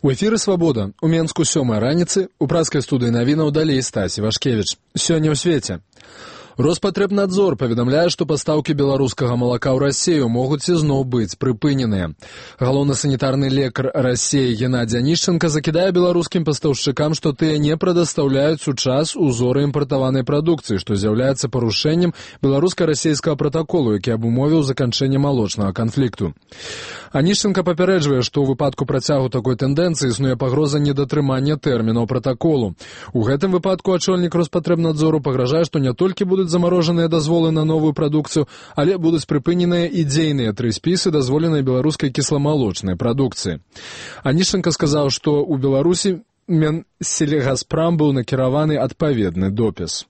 У эфіры «Свабода». У Менску 7 раніцы, у праскай студыі навінаў далей Стась Івашкевіч. Сёння ў свеце. Роспатребнадзор паведамляе, што пастаўкі беларускага малака ў Расею могуць ізноў быць прыпыненыя. Галоўны санітарны лекар Расеі Геннадзій Анішченка закідае беларускім пастаўшчыкам, што тыя не прадастаўляюць у час узоры імпартаванай прадукцыі, што з'яўляецца парушэннем беларуска-расейскага пратаколу, які абумовіў заканчэнне малочнага канфлікту. Анішченка папярэджвае, што ў выпадку працягу такой тэндэнцыі існуе пагроза недатрымання тэрмінаў пратаколу. У гэтым выпадку ачольнік Роспатребнадзору пагражае, што не толькі будуць замарожаныя дазволы на новую прадукцыю, але будуць прыпыненыя і дзейныя 3 спісы дазволенай беларускай кісламалочнай прадукцыі. Анішченка сказаў, што ў Беларусі Менселегазпрам быў накіраваны адпаведны допіс.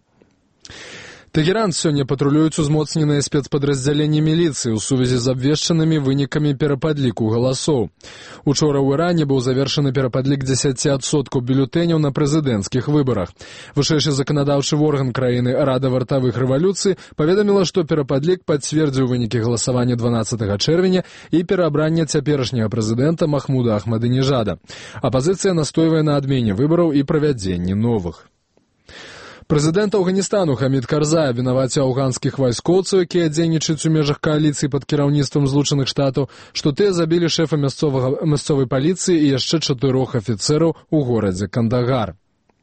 Тэгеран сёння патрулююць узмоцненыя спецпадраздзяленні міліцыі ў сувязі з абвешчанымі вынікамі перападліку галасоў. Учора ў Іране быў завершаны перападлік 10% бюлетэняў на прэзідэнцкіх выбарах. Вышэйшы заканадаўчы орган краіны Рада вартавых рэвалюцый паведаміла, што перападлік пацвердзіў вынікі галасавання 12 чэрвеня і пераабрання цяперашняга прэзідэнта Махмуда Ахмадынежада. Апазіцыя настойвае на адмене выбараў і правядзенні новых. Прэзідэнт Афганістану Хамід Карзай абвінаваціў афганскіх вайскоўцаў, якія дзейнічаюць у межах кааліцыі пад кіраўніцтвам Злучаных Штатаў, што тыя забілі шэфа мясцовай паліцыі і яшчэ 4 афіцэраў у горадзе Кандагар.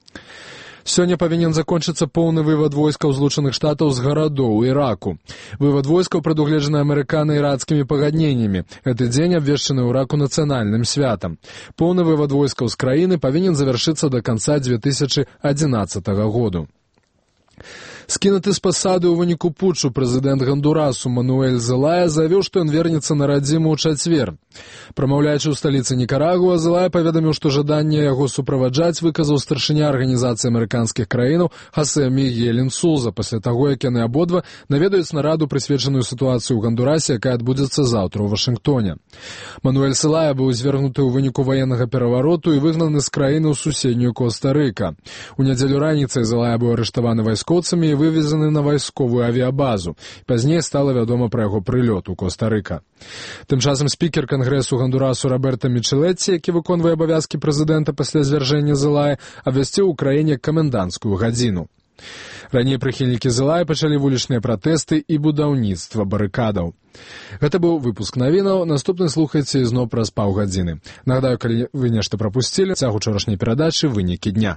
Сёння павінен закончыцца поўны вывад войскаў Злучаных Штатаў з гарадоў Іраку. Вывад войскаў прадугледжаны амерыкана-іракскімі пагадненнямі. Гэты дзень абвешчаны ў Іраку нацыянальным святам. Поўны вывад войскаў з краіны павінен завяршыцца да канца 2011 году. Скінуты з пасады ў выніку путчу прэзідэнт Гондурасу Мануэль Зелая заявіў, што ён вернецца на радзіму ў чацвер. Прамаўляючы ў сталіцы Нікарагуа, Зелая паведаміў, што жаданне яго суправаджаць выказаў старшыня арганізацыі амерыканскіх краінаў Хосе Мігель Инсуза пасля таго, як яны абодва наведаюць нараду, прысвечаную сітуацыю ў Гондурасе, якая адбудзецца заўтра ў Вашынгтоне. Мануэль Зелая быў звергнуты ў выніку ваеннага перавароту і выгнаны з краіны ў суседнюю Коста-Рыка. У нядзелю раніцай Зелая быў арыштаваны вайскоўцамі і вывезаны на вайсковую авіябазу. Пазней стала вядома пра яго прылёт у Коста-Рыка. Тым часам спікер Кангрэсу Гондурасу Роберта Мічэлеці, які выконвае абавязкі прэзідэнта пасля звяржэння Зелая, абвясціў у краіне каменданцкую гадзіну. Раней прыхільнікі Зелая пачалі вулічныя пратэсты і будаўніцтва барыкадаў. Гэта быў выпуск навінаў. Наступны слухайце ізноў праз паўгадзіны. Нагадаю, калі вы нешта прапусцілі, цягу учорашняй перадачы вынікі дня.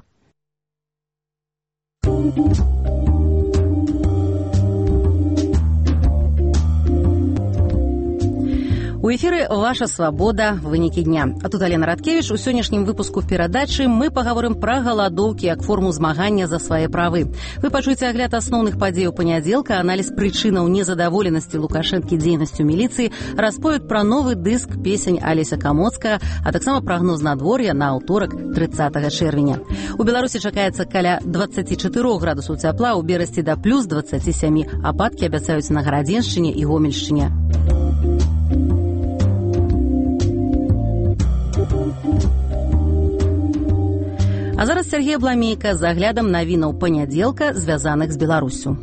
У эфіры «Ваша свабода. Вынікі дня». А тут Алена Радкевіч. У сённяшнім выпуску перадачы мы паговорым пра галадоўкі як форму змагання за свае правы. Вы пачуеце агляд асноўных падзей у панядзелка, аналіз прычынаў незадаволенасці Лукашэнкі дзейнасцю міліцыі, расповед пра новы дыск песень Алеся Камоцкага, а таксама прагноз надвор'я на аўторак 30 чэрвеня. У Беларусі чакаецца каля 24 градусаў цяпла, у Берасці да плюс 27. Ападкі абяцаюць на Гарадзеншчыне і Гомельшчыне. А зараз Сергей Бламейка з аглядам навінаў панядзелка, звязаных з Беларуссю.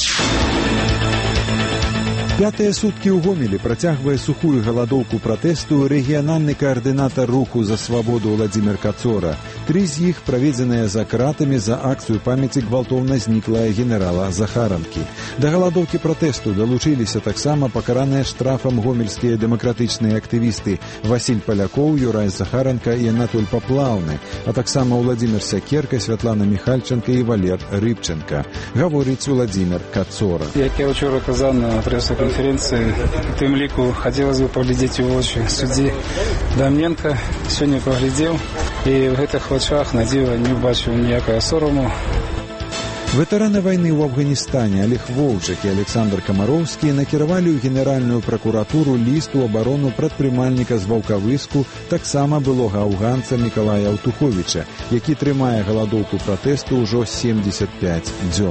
Пятыя суткі ў Гомелі працягвае сухую галадоўку пратэсту рэгіянальны каардынатар руху за свабоду Владзімір Кацора. 3 з іх праведзеныя за кратамі за акцыю памяці гвалтоўна зніклая генерала Захаранкі. Да галадоўкі пратэсту далучыліся таксама пакараныя штрафам гомельскія дэмакратычныя актывісты Васіль Палякоў, Юрай Захаранка і Анатоль Паплаўны, а таксама Владзімір Сякерка, Святлана Міхальченка і Валер Рыбченка. Гаворыць Владзімір Кацора. Як я учора казаў на прэс-канферэнцыі, тым ліку хацелася бы паглядзець у вочы суддзі Дамненка. Сёння паглядзеў і ў гэтых вачах на дзіва не бачыў ніякага сораму. Ветэраны вайны ў Афганістане Олег Воўчык і Александр Камароўскі накіравалі ў генеральную пракуратуру ліст у абарону прадпрымальніка з Ваўкавыску, таксама былога афганца Мікалая Аўтуховіча, які трымае галадоўку пратэсту ўжо 75 дзён.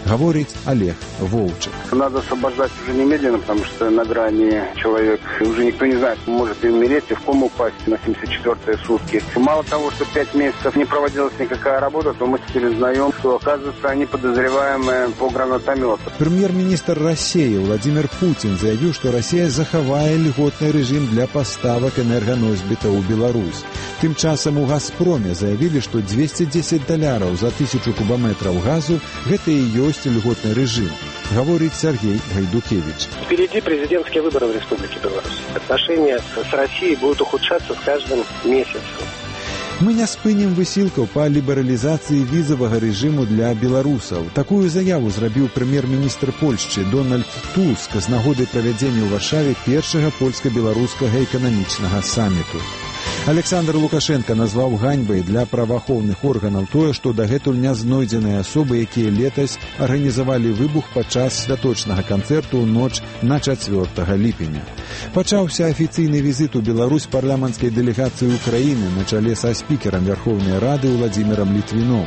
гаворыць Олег Волчек. Надо освобождать уже немедленно, потому что на грани человек, уже никто не знает, может и умереть, и в кому упасть на 74-е сутки. Мало того, что 5 месяцев не проводилась никакая работа, то мы теперь узнаем, что, оказывается, они подозреваемые по гранатомету. Премьер-министр России Владимир Путин заявил, что Россия захавае льготный режим для поставок энергоносьбитов в Беларусь. Тем часом у «Газпроме» заявили, что $210 за 1000 кубометров газу – это и есть льготный режим, говорит Сергей Гайдукевич. Впереди президентские выборы в Республике Беларусь. Отношения с Россией будут ухудшаться с каждым месяцем. Мы не спынем высілкаў па лібералізацыі візавага рэжыму для беларусаў. Такую заяву зрабіў прэм'ер-міністр Польшчы Дональд Туск з нагоды правядзення ў Варшаве першага польска-беларускага эканамічнага саміту. Александр Лукашенко назваў ганьбай для праваахоўных органаў тое, што дагэтуль не знойдзеныя асобы, якія летась арганізавалі выбух падчас святочнага канцэрту ў ноч на 4 ліпеня. Пачаўся афіцыйны візіт у Беларусь парламенцкай дэлегацыі Украіны на чале са спікерам Верховнай Рады Владимиром Литвином.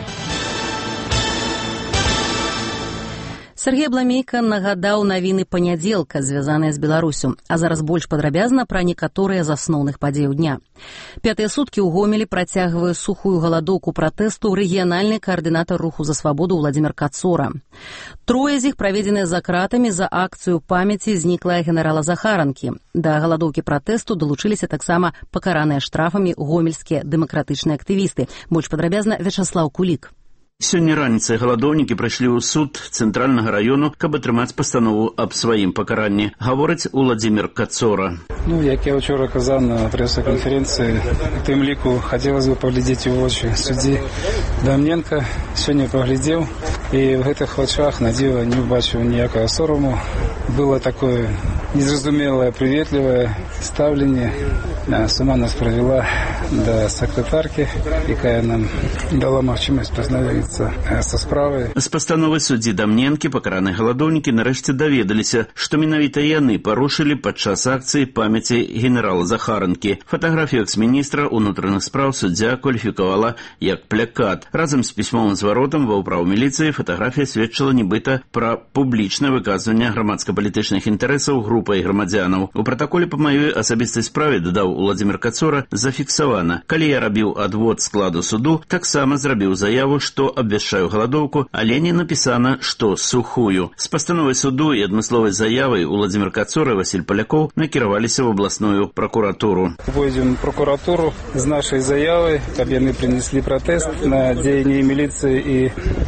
Сергей Бламейка нагадаў навіны панядзелка, звязаныя з Беларусю, а зараз больш падрабязна пра некаторыя з асноўных падзеяў дня. 5-е суткі ў Гомелі працягвае сухую галадоўку пратэсту рэгіянальны каардынатар руху за свабоду Владимир Кацора. 3 з іх праведзеныя за кратамі за акцыю памяці зніклая генерала Захаранкі. Да галадоўкі пратэсту далучыліся таксама пакараныя штрафамі гомельскія дэмакратычныя актывісты. Больш падрабязна Вячаслаў Кулік. Сёння раніцай галадоўнікі прайшлі ў суд цэнтральнага раёну, каб атрымаць пастанову аб сваім пакаранні, гаворыць Владимир Кацора. Як я вчора казав на пресс-конференції, тим ліку хотілося б поглядіти в очі судді Дамненка. Сьогодні поглядів, і в гэтых очах на диво не бачив ніякого сорому. Было такое незразумелое, приветливое ставление. Сама нас провела до секретарки, якая нам дала магчымасць пазнаёміцца са справай. З пастановы суддзі Дамненкі пакараныя галадоўнікі нарэшце даведаліся, што менавіта яны парушылі падчас акцыі памяці генерала Захаранкі. Фатаграфію экс-міністра ўнутраных спраў суддзя кваліфікавала як плякат. Разам з пісьмовым зваротам ва ўправу міліцыі фатаграфія сведчыла нібыта пра публічнае выказванне грамадска-палітычных інтарэсаў групай грамадзянаў. У пратаколе па маёй асабістай справе, дадаў Владимир Кацора, зафіксавана. Калі я рабіў адвод складу суду, таксама зрабіў заяву, што абвяшчаю галадоўку, але не напісана, што сухую. З пастановай суду і адмысловай заявай Владимир Кацора і Васіль Палякоў накіраваліся в областную прокуратуру. Пойдем в прокуратуру з нашай заявай, каб яны принесли протест на дзеянні міліцыі і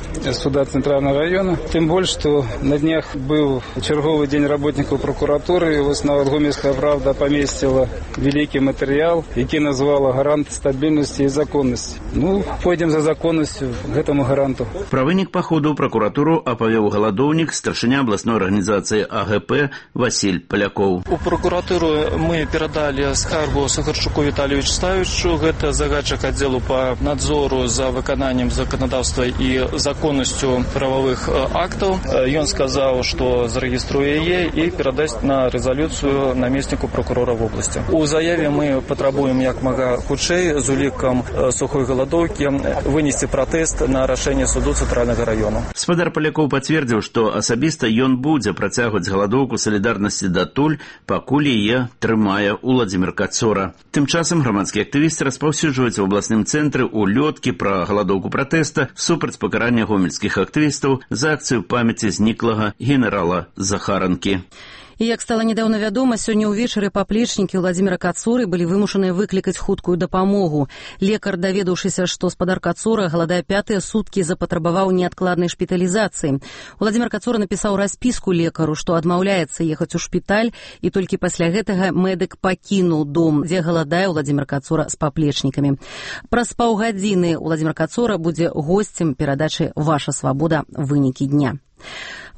суда Центрального района. Тым больш, што на днях быў чарговы дзень работнікаў прокуратуры, і вось нават Гомельская правда памесціла вялікі матэрыял, які назвала гарант стабільнасці і законнасці. Пойдем за законнасцю гэтаму гаранту. Пра вынік паходу ў пракуратуру апавёў галадоўнік, старшыня абласной арганізацыі АГП Васіль Палякоў. У прокуратуру мы перадалі скаргу Сахарчуку Віталію Вячеславовичу, гэта загадчык аддзелу па надзору за выкананнем заканадаўства і законнасцю прававых актаў. Ён сказаў, што зарэгіструе яе і перадасць на рэзалюцыю намесніку прокурора в области. У заяве мы патрабуем як мага хутчэй з улікам сухой галадоўкі вынесці пратэст на рашэнне суду Цэнтральнага раёну. Спадар Палякоў пацвердзіў, што асабіста ён будзе працягваць галадоўку салідарнасці датуль, пакуль яе трымае Владимир Кацора. Тым часам грамадскія актывісты распаўсюджваюць у абласным цэнтры улёткі пра галадоўку пратэста супраць пакарання гомельскіх актывістаў за акцыю памяці зніклага генерала Захаранкі. І як стала нядаўна вядома, сёння ўвечары паплечнікі Владимира Кацоры былі вымушаныя выклікаць хуткую дапамогу. Лекар, даведаўшыся, што спадар Кацора галадае 5-е суткі, запатрабаваў неадкладнай шпіталізацыі. Владимир Кацора напісаў распіску лекару, што адмаўляецца ехаць у шпіталь, і толькі пасля гэтага медык пакінуў дом, дзе галадае Владимир Кацора з паплечнікамі. Праз паўгадзіны Владимир Кацора будзе госцем перадачы «Ваша свабода. Вынікі дня».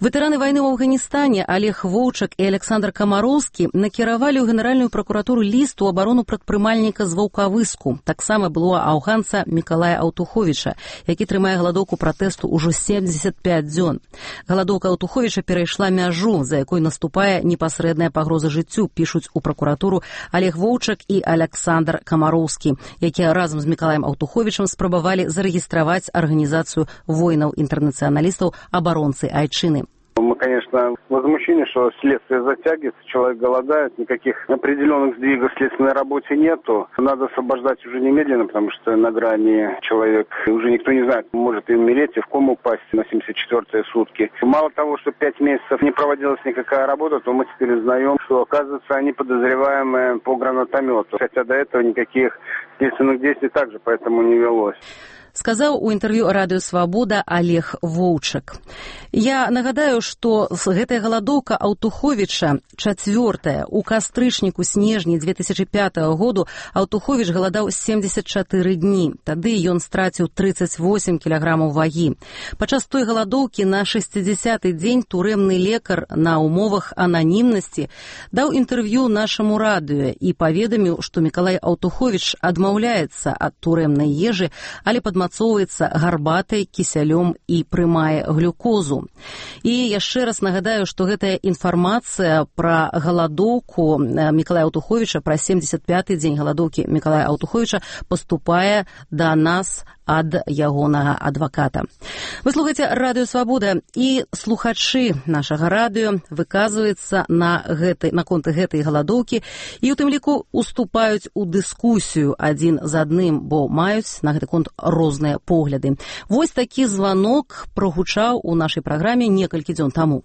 Ветэраны вайны ў Афганістане Олег Воўчак і Александр Камароўскі накіравалі ў Генеральную пракуратуру ліст у абарону прадпрымальніка з Ваўкавыску, таксама было афганца Мікалая Аўтуховіча, які трымае галадоўку пратэсту ўжо 75 дзён. Галадоўка Аўтуховіча перайшла мяжу, за якой наступае непасрэдная пагроза жыццю, пішуць у пракуратуру Олег Воўчак і Александр Камароўскі, якія разам з Мікалаем Аўтуховічам спрабавалі зарэгістраваць арганізацыю воинов-интернационалистов «Оборонцы Айчины». Мы, конечно, возмущены, что следствие затягивается, человек голодает, никаких определенных сдвигов в следственной работе нету. Надо освобождать уже немедленно, потому что на грани человек, уже никто не знает, может и умереть, и в кому упасть на 74-е сутки. Мало того, что 5 месяцев не проводилась никакая работа, то мы теперь узнаем, что, оказывается, они подозреваемые по гранатомету. Хотя до этого никаких следственных действий также поэтому не велось. Сказаў у інтэрв'ю радыё «Свабода» Олег Воўчак. Я нагадаю, што гэтая галадоўка Аўтуховіча чацвёртая. У кастрычніку снежні 2005 году Аўтуховіч галадаў 74 дні. Тады ён страціў 38 кілаграмаў вагі. Падчас той галадоўкі на 60-й дзень турэмны лекар на умовах ананімнасці даў інтэрв'ю нашаму радыё і паведаміў, што Мікалай Аўтуховіч адмаўляецца ад турэмнай ежы, але падмацоўваецца гарбатай, кісялём і прымае глюкозу. І яшчэ раз нагадаю, што гэтая інфармацыя пра галадоўку Мікалая Аўтуховіча, пра 75-й дзень галадоўкі Мікалая Аўтуховіча паступае да нас ад ягонага адваката. Вы слухаеце радыё «Свабода», і слухачы нашага радыё выказваюцца наконт гэтай галадоўкі і у тым ліку уступаюць у дыскусію адзін з адным, бо маюць на гэты конт розныя погляды. Вось такі званок прогучаў у нашай праграме некалькі дзён таму.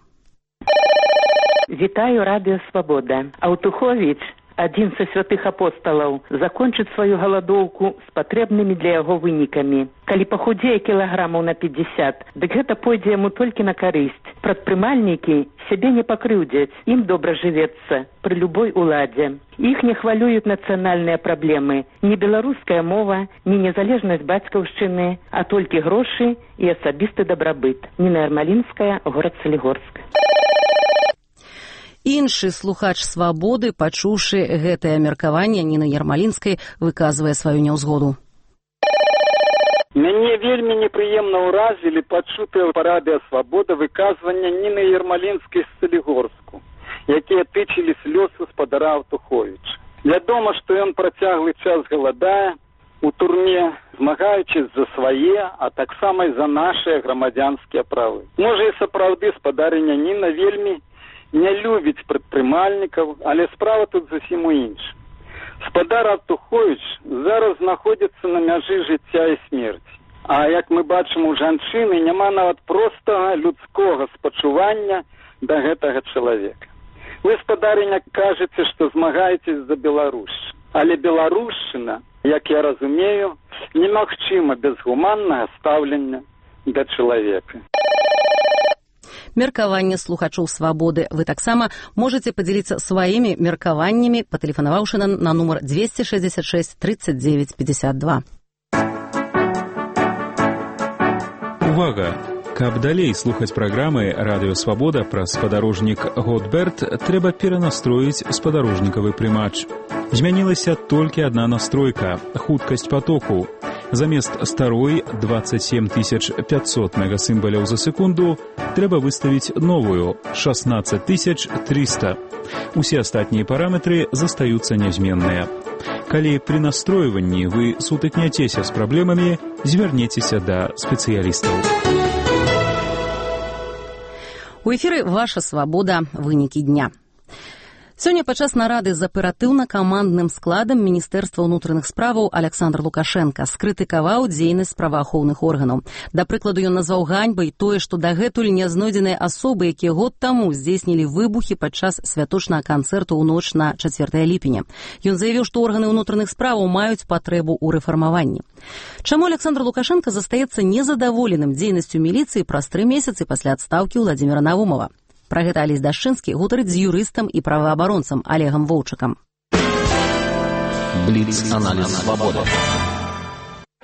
Вітаю радыё «Свабода». Аўтуховіч, адзін са святых апосталаў, закончыць сваю галадоўку з патрэбнымі для яго вынікамі. Калі пахудзее кілаграмаў на 50, дык гэта пойдзе яму толькі на карысць. Прадпрымальнікі сябе не пакрыўдзяць, ім добра жывецца пры любой уладзе. Іх не хвалююць нацыянальныя праблемы, не беларуская мова, не незалежнасць бацькаўшчыны, а толькі грошы і асабісты дабрабыт. Ніна Ярмалінская, горад Салігорск. Іншы слухач «Свабоды», пачуўшы гэтае меркаванне Ніны Ярмалінскай, выказвае сваю няўзгоду. Мяне вельмі непрыемна ўразілі пачутыя па радыё «Свабода» выказвання Ніны Ярмалінскай з Салігорску, якія тычылі лёсу спадара Аўтуховіча. Вядома, што ён працяглы час галадае у турме, змагаючись за свае, а таксама і за нашыя грамадзянскія правы. Можа і сапраўды спадарыня Ніна вельмі не любіць прадпрымальнікаў, але справа тут зусім у іншым. Спадар Аўтуховіч зараз знаходзіцца на мяжы жыцця і смерці. А як мы бачым, у жанчыны няма нават простага людскога спачування да гэтага чалавека. Вы, спадарыня, кажаце, што змагаецесь за Беларусь. Але беларушчына, як я разумею, немагчыма без гуманнага стаўлення да чалавека. Меркаванне слухачоў «Свабоды». Вы таксама можаце падзяліцца сваімі меркаваннямі, патэлефанаваўшы на нумар 266 39 52. Увага! Каб далей слухаць праграмы «Радыё Свабода» праз спадарожнік «Готберт», трэба перанастроіць спадарожнікавы прымач. Змянілася толькі адна настройка – хуткасць потоку. Замест старой 27 500 мегасімбаляў за секунду трэба выставіць новую 16 300. Усе астатнія параметры застаюцца нязменныя. Калі пры настройванні вы сутыкняцеся з праблемамі, звярнецеся да спецыялістаў. У эфіры «Ваша свабода. Вынікі дня». Сёння падчас нарады з аператыўна-камандным складам Міністэрства ўнутраных справаў Александр Лукашенко скрытыкаваў дзейнасць праваахоўных органаў. Да прыкладу, ён назваў ганьбай тое, што дагэтуль не знойдзеныя асобы, якія год таму здзейснілі выбухі падчас святочнага канцэрту ў ноч на 4 ліпеня. Ён заявіў, што органы ўнутраных справаў маюць патрэбу ў рэфармаванні. Чаму Александр Лукашенко застаецца незадаволеным дзейнасцю міліцыі праз 3 месяцы пасля адстаўкі Владзіміра Навумова? Пра гэта Алесь Дашчынскі гутарыць з юрыстам і праваабаронцам Олегам Воўчакам. Бліц-аналіз «Свабода».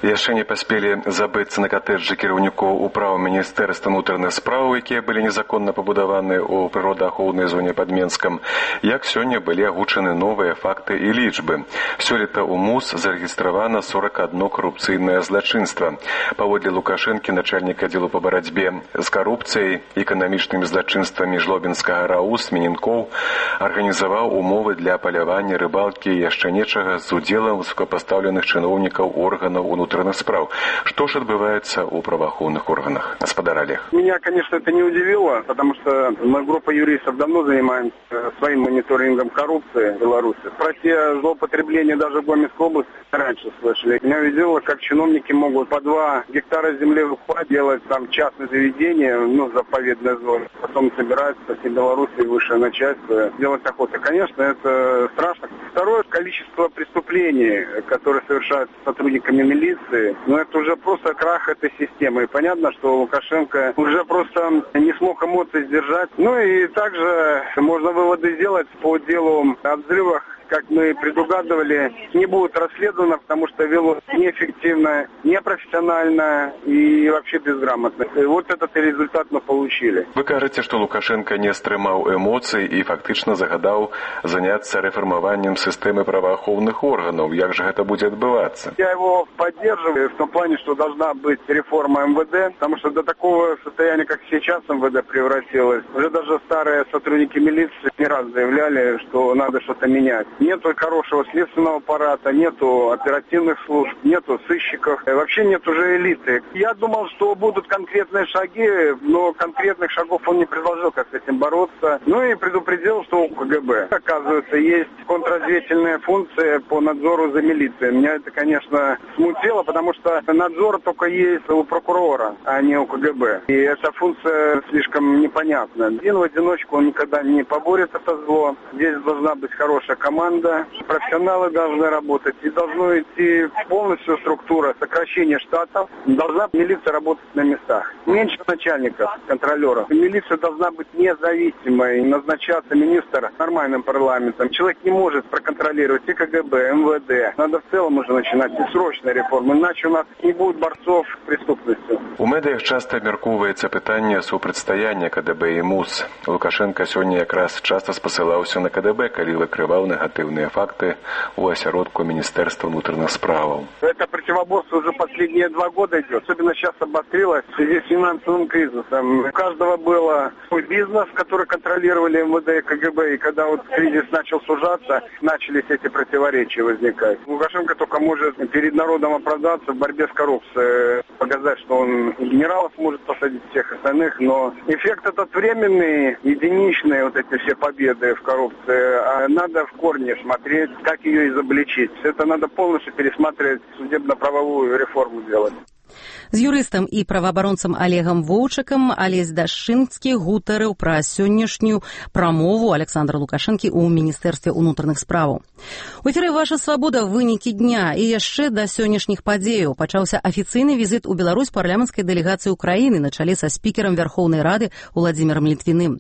Яшчэ не паспелі забыцца на катэджы кіраўнікоў управ Міністэрства ўнутраных спраў, якія былі незаконна пабудаваны ў прыродаахоўнай зоне пад Менскам, як сёння былі агучаны новыя факты і лічбы. Сёлета ў МУС зарэгістравана 41 карупцыйнае злачынства. Паводле Лукашэнкі, начальнік аддзелу па барацьбе з карупцыяй і эканамічнымі злачынствамі жлобінскага РАУ Смененкоў арганізаваў умовы для палявання, рыбалкі і яшчэ нечага з удзелам высокапастаўленых чыноўнікаў органаў унутраных спраў. Что же отбывается у правоохранных органах? Господа Олег. Меня, конечно, это не удивило, потому что мы, группа юристов, давно занимаемся своим мониторингом коррупции в Беларуси. Про те злоупотребления даже в Гомельской области раньше слышали. Меня удивило, как чиновники могут по 2 гектара земли делать там частное заведение, заповедная зона. Потом собираются со всей Беларуси высшее начальство делать охоту. Конечно, это страшно. Второе, количество преступлений, которые совершаются сотрудниками милиции, это уже просто крах этой системы. И понятно, что Лукашенко уже просто не смог эмоций сдержать. И также можно выводы сделать по делу о взрывах. Как мы предугадывали, не будет расследовано, потому что вело неэффективно, непрофессионально и вообще безграмотно. И вот этот результат мы получили. Вы кажете, что Лукашенко не стрымаў эмоций и фактично загадал заняться реформованием системы правоохранных органов. Как же это будет отбываться? Я его поддерживаю в том плане, что должна быть реформа МВД, потому что до такого состояния, как сейчас МВД превратилось, уже даже старые сотрудники милиции не раз заявляли, что надо что-то менять. Нету хорошего следственного аппарата, нету оперативных служб, нету сыщиков, вообще нет уже элиты. Я думал, что будут конкретные шаги, но конкретных шагов он не предложил, как с этим бороться. И предупредил, что у КГБ, оказывается, есть контрразведывательная функция по надзору за милицией. Меня это, конечно, смутило, потому что надзор только есть у прокурора, а не у КГБ. И эта функция слишком непонятна. Один в одиночку он никогда не поборет это зло. Здесь должна быть хорошая команда. Профессионалы должны работать, и должна идти полностью структура сокращения штатов. Должна милиция работать на местах. Меньше начальников, контролеров. Милиция должна быть независимой. Назначаться министр нормальным парламентом. Человек не может проконтролировать и КГБ, МВД. Надо в целом уже начинать и срочные реформы, иначе у нас не будет борцов с преступностью. У медіях часто абмяркоўваецца пытанне супрацьстаяння КДБ і МУС. Лукашенко сёння якраз часто спасылаўся на КДБ, калі выкрываў негативные факты у осяродку Министерства внутренних справ. Это противоборство уже последние 2 года идет. Особенно сейчас обострилось в связи с финансовым кризисом. У каждого был свой бизнес, который контролировали МВД и КГБ. И когда кризис начал сужаться, начались эти противоречия возникать. Лукашенко только может перед народом оправдаться в борьбе с коррупцией. Показать, что он генералов может посадить, всех остальных. Но эффект этот временный, единичный, эти все победы в коррупции. А надо в корне смотреть, как ее изобличить. Это надо полностью пересматривать, судебно-правовую реформу делать. З юрыстам і праваабаронцам Олегам Воўчыкам Алесь Дашчынскі гутарыў пра сённяшнюю прамову Александра Лукашэнкі ў Міністэрстве ўнутраных справаў. У эфіры «Ваша свабода» вынікі дня. І яшчэ да сённяшніх падзеяў пачаўся афіцыйны візіт у Беларусь парламенцкай дэлегацыі Украіны на чале са спікерам Верхоўнай Рады Уладзімірам Літвіным.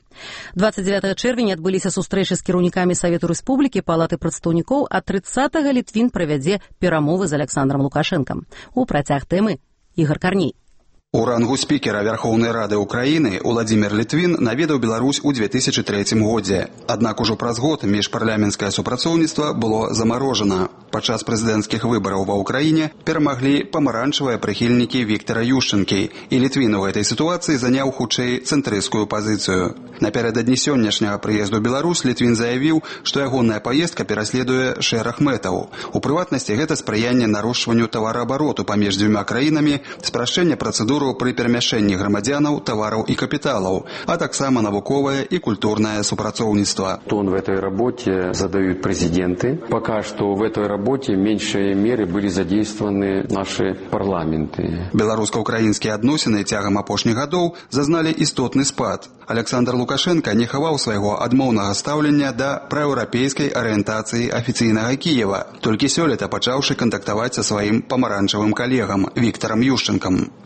29 чэрвеня адбыліся сустрэчы з кіраўнікамі Савету Рэспублікі, Палаты прадстаўнікоў, а 30 Літвін правядзе перамовы з Александром Лукашэнкам. У працяг тэмы Ігор Карней. У рангу спікера Верховнай Рады Украіны Уладзімір Літвін наведаў Беларусь у 2003 годзе. Аднак ужо праз год міжпарламенцкае супрацоўніцтва было замарожана. Падчас прэзідэнцкіх выбараў ва ўкраіне перамаглі памаранчавыя прыхільнікі Віктара Ющэнкі, і Літвін у гэтай сітуацыі заняў хутчэй цэнтрысцкую пазіцыю. Напярэдадні сённяшняга прыезду ў Беларусь Літвін заявіў, што ягоная паездка пераследуе шэраг мэтаў. У прыватнасці гэта спрыянне нарошчванню тавараабароту паміж дзвюма краінамі, спрашчэнне працэдуры пры перамяшэнні грамадзянаў, тавараў і капіталаў, а таксама навуковае і культурнае супрацоўніцтва. Тон в этой работе задают президенты. Пока что в этой работе меньшие меры были задействованы наши парламенты. Беларуска-украінскія адносіны цягам апошніх гадоў зазналі істотны спад. Александр Лукашенко не хаваў свайго адмоўнага стаўлення да праеўрапейскай арыентацыі афіцыйнага Кіева, толькі сёлета пачаўшы кантактаваць са сваім памаранчавым калегам Віктарам Ющэнкам.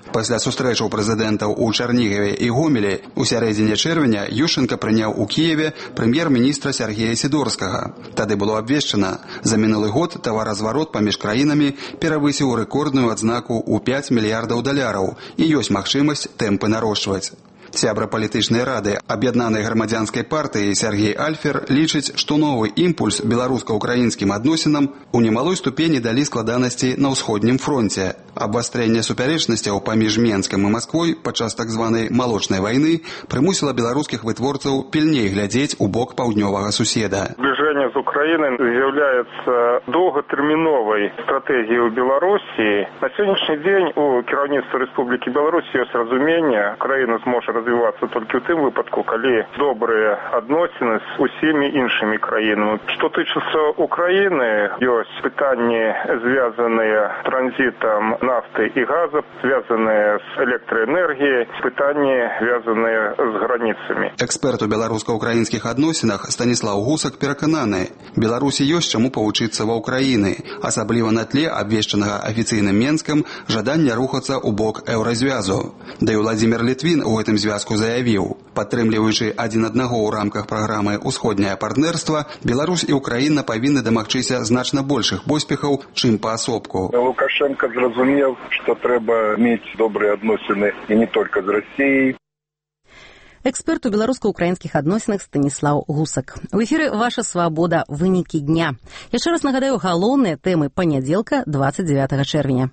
Пасля сустрэчаў прэзідэнтаў у Чарнігаве і Гомелі у сярэдзіне чэрвеня Ющенка прыняў у Кіеве прэм'ер-міністра Сергея Сідорскага. Тады было абвешчана, за мінулы год таваразварот паміж краінамі перавысіў рэкордную адзнаку ў $5 мільярдаў і ёсць магчымасць тэмпы нарошчваць. Сябра палітычнай рады аб'яднанай грамадзянскай партыі Сергей Альфер лічыць, што новы імпульс беларуска-украінскім адносінам у немалой ступені далі складанасці на ўсходнім фронце. Абвастрэнне супярэчнасцяў паміж Менскам і Масквой падчас так званай «малочнай вайны» прымусіла беларускіх вытворцаў пільней глядзець у бок паўднёвага суседа. Зближэнне з Украінай з'яўляецца доўгатэрміновай стратэгіяй у Беларусі. На сённяшні дзень у кіраўніцтва Рэспублікі Беларусь ёсць разуменне, краіна зможа развівацца толькі ў тым выпадку, калі добрыя адносіны з усімі іншымі краінамі. Што тычыцца Украіны, ёсць пытанні, звязаныя з транзітам нафты і газа, звязаныя з электраэнергіяй, пытанні, звязаныя з граніцамі. Эксперт у беларуска-украінскіх адносінах Станіслаў Гусак перакананы, Беларусі ёсць чаму павучыцца ва Ўкраіны, асабліва на тле абвешчанага афіцыйным Менскам жадання рухацца ў бок еўразвязу. Да і Владзімір Літвін у гэтым звязку заявіў, падтрымліваючы адзін аднаго ў рамках праграмы «Усходняе партнерства», Беларусь і Украіна павінны дамагчыся значна большых поспехаў, чым паасобку. Лукашенко зразумеў, што трэба мець добрыя адносіны і не толькі з Расіяй. Эксперт у беларуска-украінскіх адносінах Станіслаў Гусак. У эфіры «Ваша свабода. Вынікі дня». Яшчэ раз нагадаю галоўныя тэмы панядзелка 29 чэрвеня.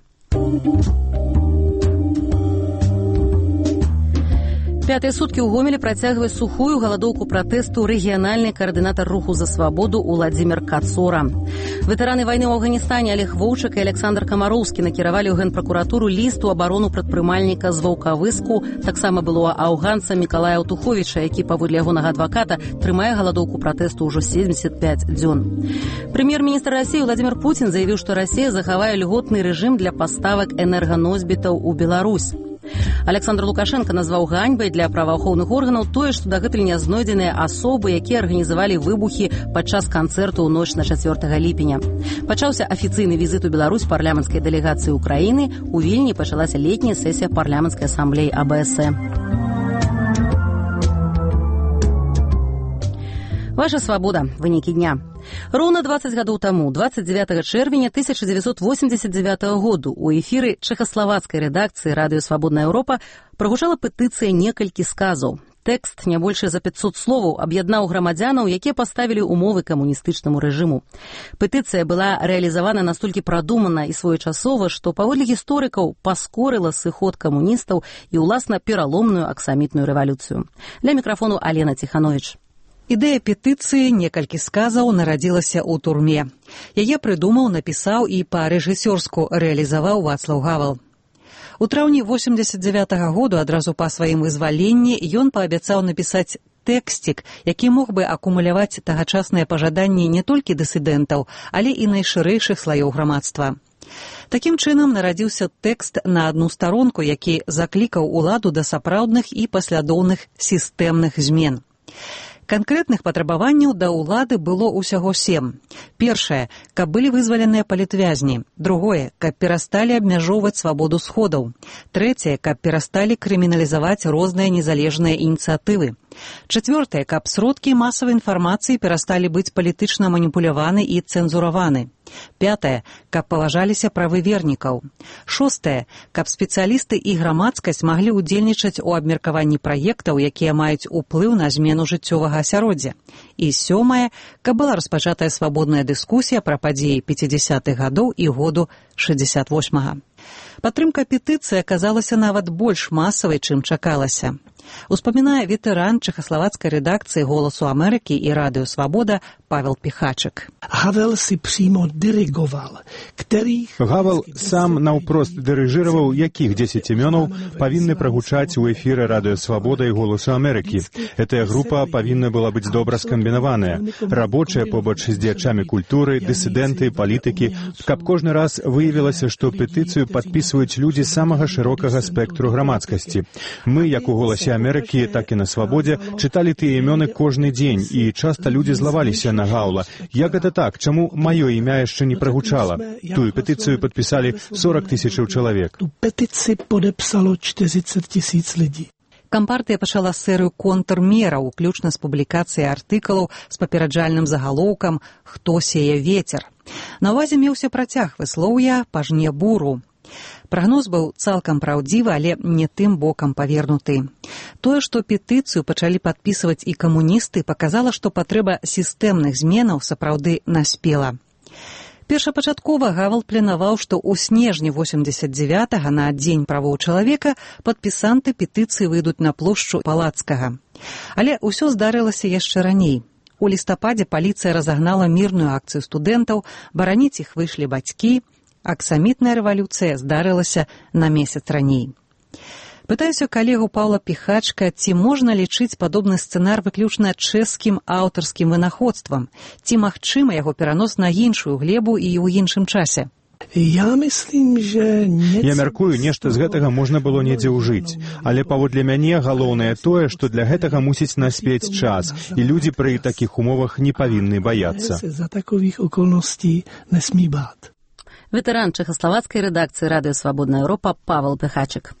Пятыя суткі ў Гомелі працягвае сухую галадоўку пратэсту рэгіянальны каардынатар руху за свабоду Уладзімір Кацора. Ветэраны вайны ў Афганістане Олег Воўчак і Александр Камароўскі накіравалі ў генпракуратуру ліст у абарону прадпрымальніка з Ваўкавыску, таксама было аўганца Мікалая Аўтуховіча, які, паводле ягонага адваката, трымае галадоўку пратэсту ўжо 75 дзён. Прэм'ер-міністр Расіі Владзімір Пуцін заявіў, што Расія захавае льготны рэжым для паставак энерганосьбітаў у Беларусь. Александр Лукашенко назваў ганьбай для праваахоўных органаў тое, што дагэтуль не знойдзеныя асобы, якія арганізавалі выбухі падчас канцэрту ў ноч на 4 ліпеня. Пачаўся афіцыйны візіт у Беларусь парламенцкай дэлегацыі Украіны. У Вільні пачалася летняя сесія парламенцкай асамблеі АБСЭ. Ваша свабода. Вынікі дня. Роўна 20 гадоў таму, 29 чэрвеня 1989 году, у эфіры чэхаславацкай рэдакцыі радыё «Свабодная Еўропа» прагучала петыцыя «Некалькі сказаў». Тэкст, не больш за 500 словаў, аб'яднаў грамадзянаў, якія паставілі ўмовы камуністычнаму рэжыму. Петыцыя была рэалізавана настолькі прадумана і своечасова, што, паводле гісторыкаў, паскорыла сыход камуністаў і, уласна, пераломную аксамітную рэвалюцыю. Для мікрафону Алена Ціхановіч. Ідэя петыцыі «Некалькі сказаў» нарадзілася ў турме. Яе прыдумаў, напісаў і па-рэжысёрску рэалізаваў Вацлаў Гавал. У траўні 89-го году, адразу па сваім вызваленні, ён паабяцаў напісаць тэксцік, які мог бы акумуляваць тагачасныя пажаданні не толькі дысідэнтаў, але і найшырэйшых слаёў грамадства. Такім чынам нарадзіўся тэкст на адну старонку, які заклікаў уладу да сапраўдных і паслядоўных сістэмных змен. Канкрэтных патрабаванняў да ўлады было ўсяго 7. Першае, каб былі вызваленыя палітвязні. Другое, каб перасталі абмяжоўваць свабоду сходаў. Трэцяе, каб перасталі крыміналізаваць розныя незалежныя ініцыятывы. Чацвёртае, каб сродкі масавай інфармацыі перасталі быць палітычна маніпуляваны і цэнзураваны. Пятае, каб паважаліся правы вернікаў. Шостае, каб спецыялісты і грамадскасць маглі ўдзельнічаць у абмеркаванні праектаў, якія маюць уплыў на змену жыццёвага асяроддзя. І сёмае, каб была распачатая свабодная дыскусія пра падзеі 50-х гадоў і году 68-га. Падтрымка петыцыі аказалася нават больш масавай, чым чакалася. Успамінае ветэран чэхаславацкай рэдакцыі «Голосу Амерыкі» і радыё «Свабода» Павел Піхачык. Гавел сам наўпрост дырыжыраваў, якіх 10 імёнаў павінны прагучаць у эфіры радыё «Свабода» і «Голосу Амерыкі». Гэтая група павінна была быць добра скамбінаваная. Рабочыя побач з дзеячамі культуры, дысідэнты, палітыкі, каб кожны раз выявілася, што петыцыю падпісваюць людзі самага шырокага спектру грамадскасці. Мы, як у «Голосе Амерыкі, так і на свабодзе чыталі тыя імёны кожны дзень, і часта людзі злаваліся на Гаула. Як гэта так? Чаму маё імя яшчэ не прагучала? Тую петыцыю падпісалі 40 000 чалавек. Ту петыцыю подписало 40 000 людзей. Кампартыя пачала серыю контрмераў, уключна з публікацыяй артыкулаў з папераджальным загалоўкам «Хто сее вецер?». На ўвазе меўся працяг выслоўя «Пажне буру». Прагноз быў цалкам праўдзівы, але не тым бокам павернуты. Тое, што петыцыю пачалі падпісваць і камуністы, паказала, што патрэба сістэмных зменаў сапраўды наспела. Першапачаткова Гавал планаваў, што ў снежні 89-го на Дзень правоў чалавека падпісанты петыцыі выйдуць на плошчу Палацкага. Але ўсё здарылася яшчэ раней. У лістападзе паліцыя разагнала мірную акцыю студэнтаў, бараніць іх выйшлі бацькі, аксамітная рэвалюцыя здарылася на месяц раней. Пытаюся калегу Паўла Піхачка, ці можна лічыць падобны сцэнар выключна чэшскім аўтарскім вынаходствам, ці магчыма яго перанос на іншую глебу і ў іншым часе? Я мяркую, нешта з гэтага можна было недзе ўжыць. Але паводле мяне галоўнае тое, што для гэтага мусіць наспець час, і людзі пры такіх умовах не павінны баяцца. За таковых аколнасцей не смі баць. Ветэран чэхаславацкай рэдакцыі Радыё Свабодная Еўропа Павел Піхачык.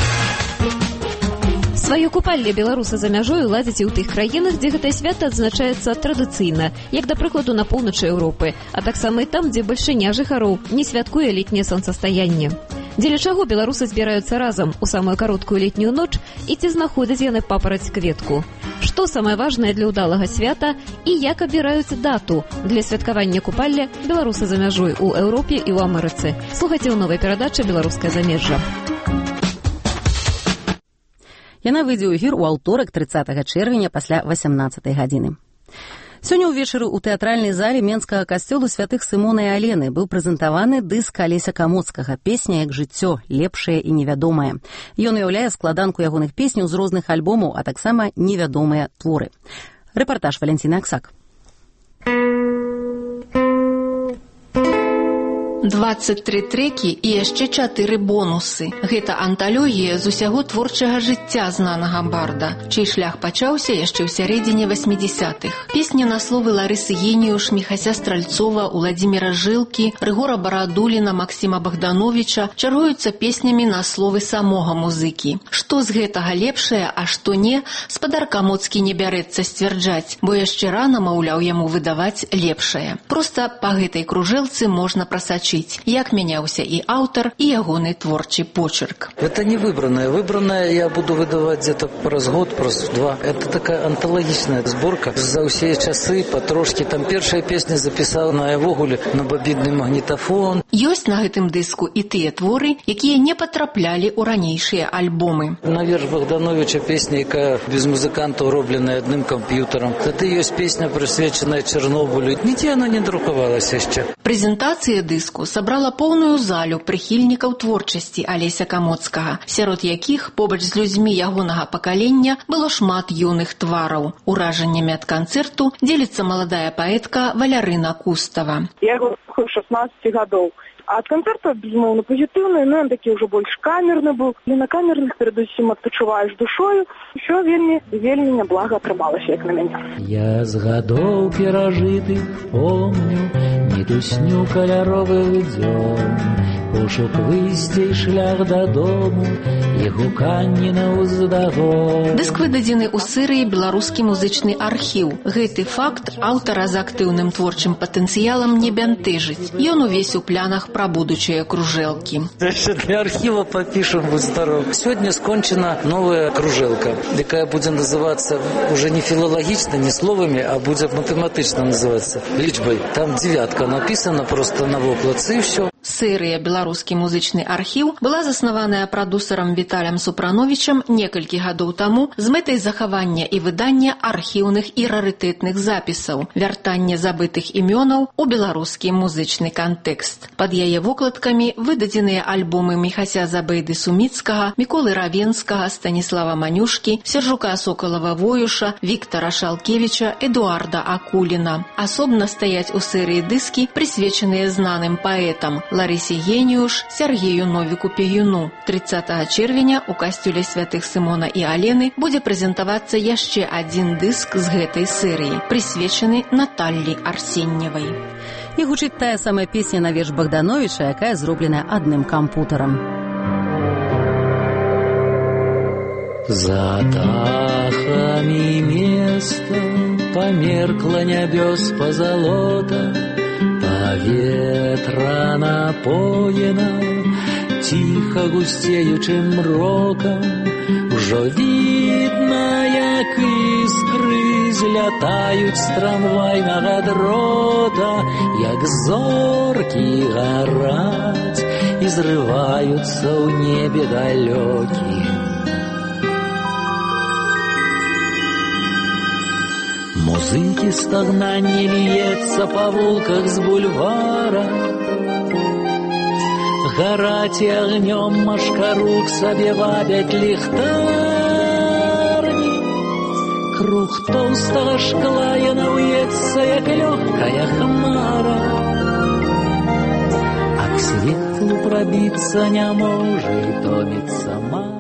Сваё купалле беларусы за мяжою ладзяць і ў тых краінах, дзе гэтае свята адзначаецца традыцыйна, як, да прыкладу, на поўначы Еўропы, а таксама і там, дзе бальшыня жыхароў не святкуе летняе сонцастаянне. Дзеля чаго беларусы збіраюцца разам у самую кароткую летнюю ноч і ці знаходзяць яны папараць кветку? Што самае важнае для ўдалага свята і як абіраюць дату для святкавання купалля беларусы за мяжой у Еўропе і ў Амерыцы? Слухайце ў новай перадачы «Беларускае замежжа». Яна выйдзе ў эфір у аўторак 30 чэрвеня пасля 18 гадзіны. Сёння ўвечары ў тэатральнай зале Менскага касцёлу святых Сымона і Алены быў прэзентаваны дыск Алеся Камоцкага «Песня як жыццё, лепшае і невядомае». Ён уяўляе складанку ягоных песняў з розных альбомаў, а таксама невядомыя творы. Рэпартаж Валентины Аксак. 23 трекі і яшчэ 4 бонусы. Гэта анталогія з усяго творчага жыцця знанага барда, чый шлях пачаўся яшчэ ў сярэдзіне 80-х. Песні на словы Ларысы Геніюш, Міхася Стральцова, Уладзіміра Жылкі, Рыгора Барадуліна, Максіма Богдановича чаргуюцца песнямі на словы самога музыкі. Што з гэтага лепшае, а што не, спадар Камоцкі не бярэцца сцвярджаць, бо яшчэ рана, маўляў, яму выдаваць лепшае. Проста па гэтай кружэлцы можна прасачыць, як мяняўся і аўтар, і ягоны творчы почерк. Это не выбранное. Выбранное я буду выдавать где-то праз год, праз два. Это такая антологічная зборка. За ўсе часы патрошкі. Там першая песня запісана явогуле на бабінны магнітафон. Ёсць на гэтым дыску і тыя творы, якія не патраплялі ў ранейшыя альбомы. Наверх Богдановича песня, якая без музыкантаў робленая адным камп'ютарам. Тады ёсць песня, прысвечаная Чарнобылю. Нідзе яна не друкавалася яшчэ. Прэзентацыя дыску сабрала поўную залю прыхільнікаў творчасці Алеся Камоцкага, сярод якіх побач з людзьмі ягонага пакалення было шмат юных твараў. Уражаннямі ад канцэрту дзеліцца маладая паэтка Валярына Кустава. Я яго слухаю 16 гадоў. А ад канцэрта, безумоўна, пазітыўны, но ён такі ўжо больш камерны быў. І на камерных перадусім адпачуваеш душою. Усё вельмі няблага атрымалася, як на мяне. Я з гадоў перажытых помню мітусню каляровых дзён, пошук выйсця і шлях дадому, і гуканні на ўздагон. Дыск выдадзены ў серыі «Беларускі музычны архіў». Гэты факт аўтара з актыўным творчым патэнцыялам не бянтэжыць. Ён увесь у планах пра будучыя кружэлкі. Яшчэ для архіва папішам, будь здаров. Сёння скончана новая кружэлка, якая будзе называцца уже не філалагічна, не словамі, а будзе матэматычна называцца лічбай. Там 9 напісана просто на вокладцы і ўсё. Серыя «Беларускі музычны архіў» была заснаваная прадусарам Віталем Супрановічам некалькі гадоў таму з мэтай захавання і выдання архіўных і рарытэтных запісаў, вяртання забытых імёнаў у беларускі музычны кантэкст. Пад яе вокладкамі выдадзеныя альбомы Міхася Забейды Суміцкага, Міколы Равенскага, Станіслава Манюшкі, Сержука Сокалава-Воюша, Віктара Шалкевіча, Эдуарда Акуліна. Асобна стаяць у серыі дыскі, прысвечаныя знаным паэтам Ларысе Геніуш, Сергею Новіку-Пеюну. 30 чэрвеня ў касцёле святых Сымона і Алены будзе прэзентавацца яшчэ адзін дыск з гэтай серыі, прысвечаны Наталлі Арсеньевай. І гучыць тая самая песня на верш Богдановича, якая зробленая адным кампутарам. За дахами место померкло небес позолота, поветра напоена тихо густеючим мроком. Ужо видно, як іскри злятають з трамвайного дрота, як зорки горать і зриваються у небі далеким. Музыки стогнанье льется по вулках с бульвара, горать и огнем машкару к себе вабят лихтарни. Круг толстого шкла яна уется, як легкая хмара, а к светлу пробиться не может, томится марно.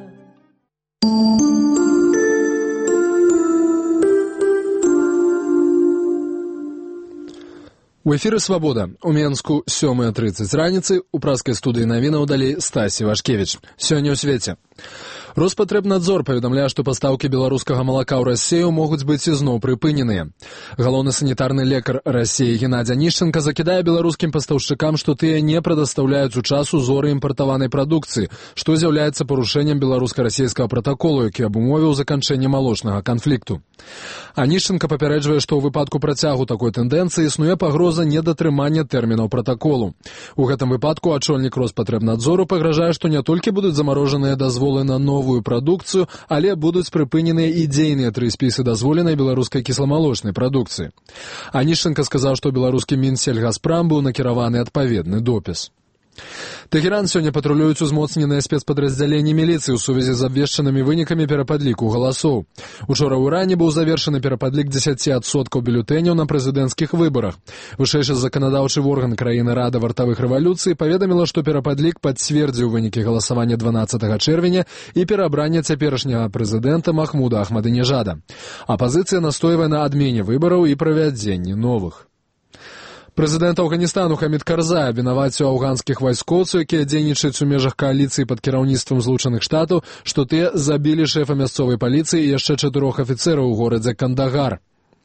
У эфіры «Свабода». У Менску 7:30 раніцы. У праскай студыі навінаў далей Стасі Вашкевіч. Сёння ў свеце. Роспатребнадзор паведамляе, што пастаўкі беларускага малака ў Расею могуць быць ізноў прыпыненыя. Галоўны санітарны лекар Расеі Геннадзь Анішченка закідае беларускім пастаўшчыкам, што тыя не прадастаўляюць у час узоры імпартаванай прадукцыі, што з'яўляецца парушэннем беларуска-расейскага пратаколу, які абумовіў заканчэнне малочнага канфлікту. Анішченка папярэджвае, што ў выпадку працягу такой тэндэнцыі існуе пагроза недатрымання тэрмінаў пратаколу. У гэтым выпадку ачольнік Роспатребнадзору пагражае, што не толькі будуць замарожаныя дазволы на новую прадукцыю, але будуць прыпыненыя і дзейныя 3 спісы дазволенай беларускай кісламалочнай прадукцыі. Анішченка сказаў, што беларускі Мінсельгаспрам быў накіраваны адпаведны допіс. Тэхеран сёння патрулююць узмоцненыя спецпадраздзяленні міліцыі ў сувязі з абвешчанымі вынікамі перападліку галасоў. Учора ў Іране быў завершаны перападлік 10% бюлетэняў на прэзідэнцкіх выбарах. Вышэйшы заканадаўчы орган краіны Рада вартавых рэвалюцый паведаміла, што перападлік пацвердзіў вынікі галасавання 12 чэрвеня і перабрання цяперашняга прэзідэнта Махмуда Ахмадынежада. Апазіцыя настойвае на адмене выбараў і правядзенні новых. Прэзідэнт Афганістану Хамід Карзай абвінаваціў афганскіх вайскоўцаў, якія дзейнічаюць у межах кааліцыі пад кіраўніцтвам Злучаных Штатаў, што тыя забілі шэфа мясцовай паліцыі і яшчэ 4 афіцэраў у горадзе Кандагар.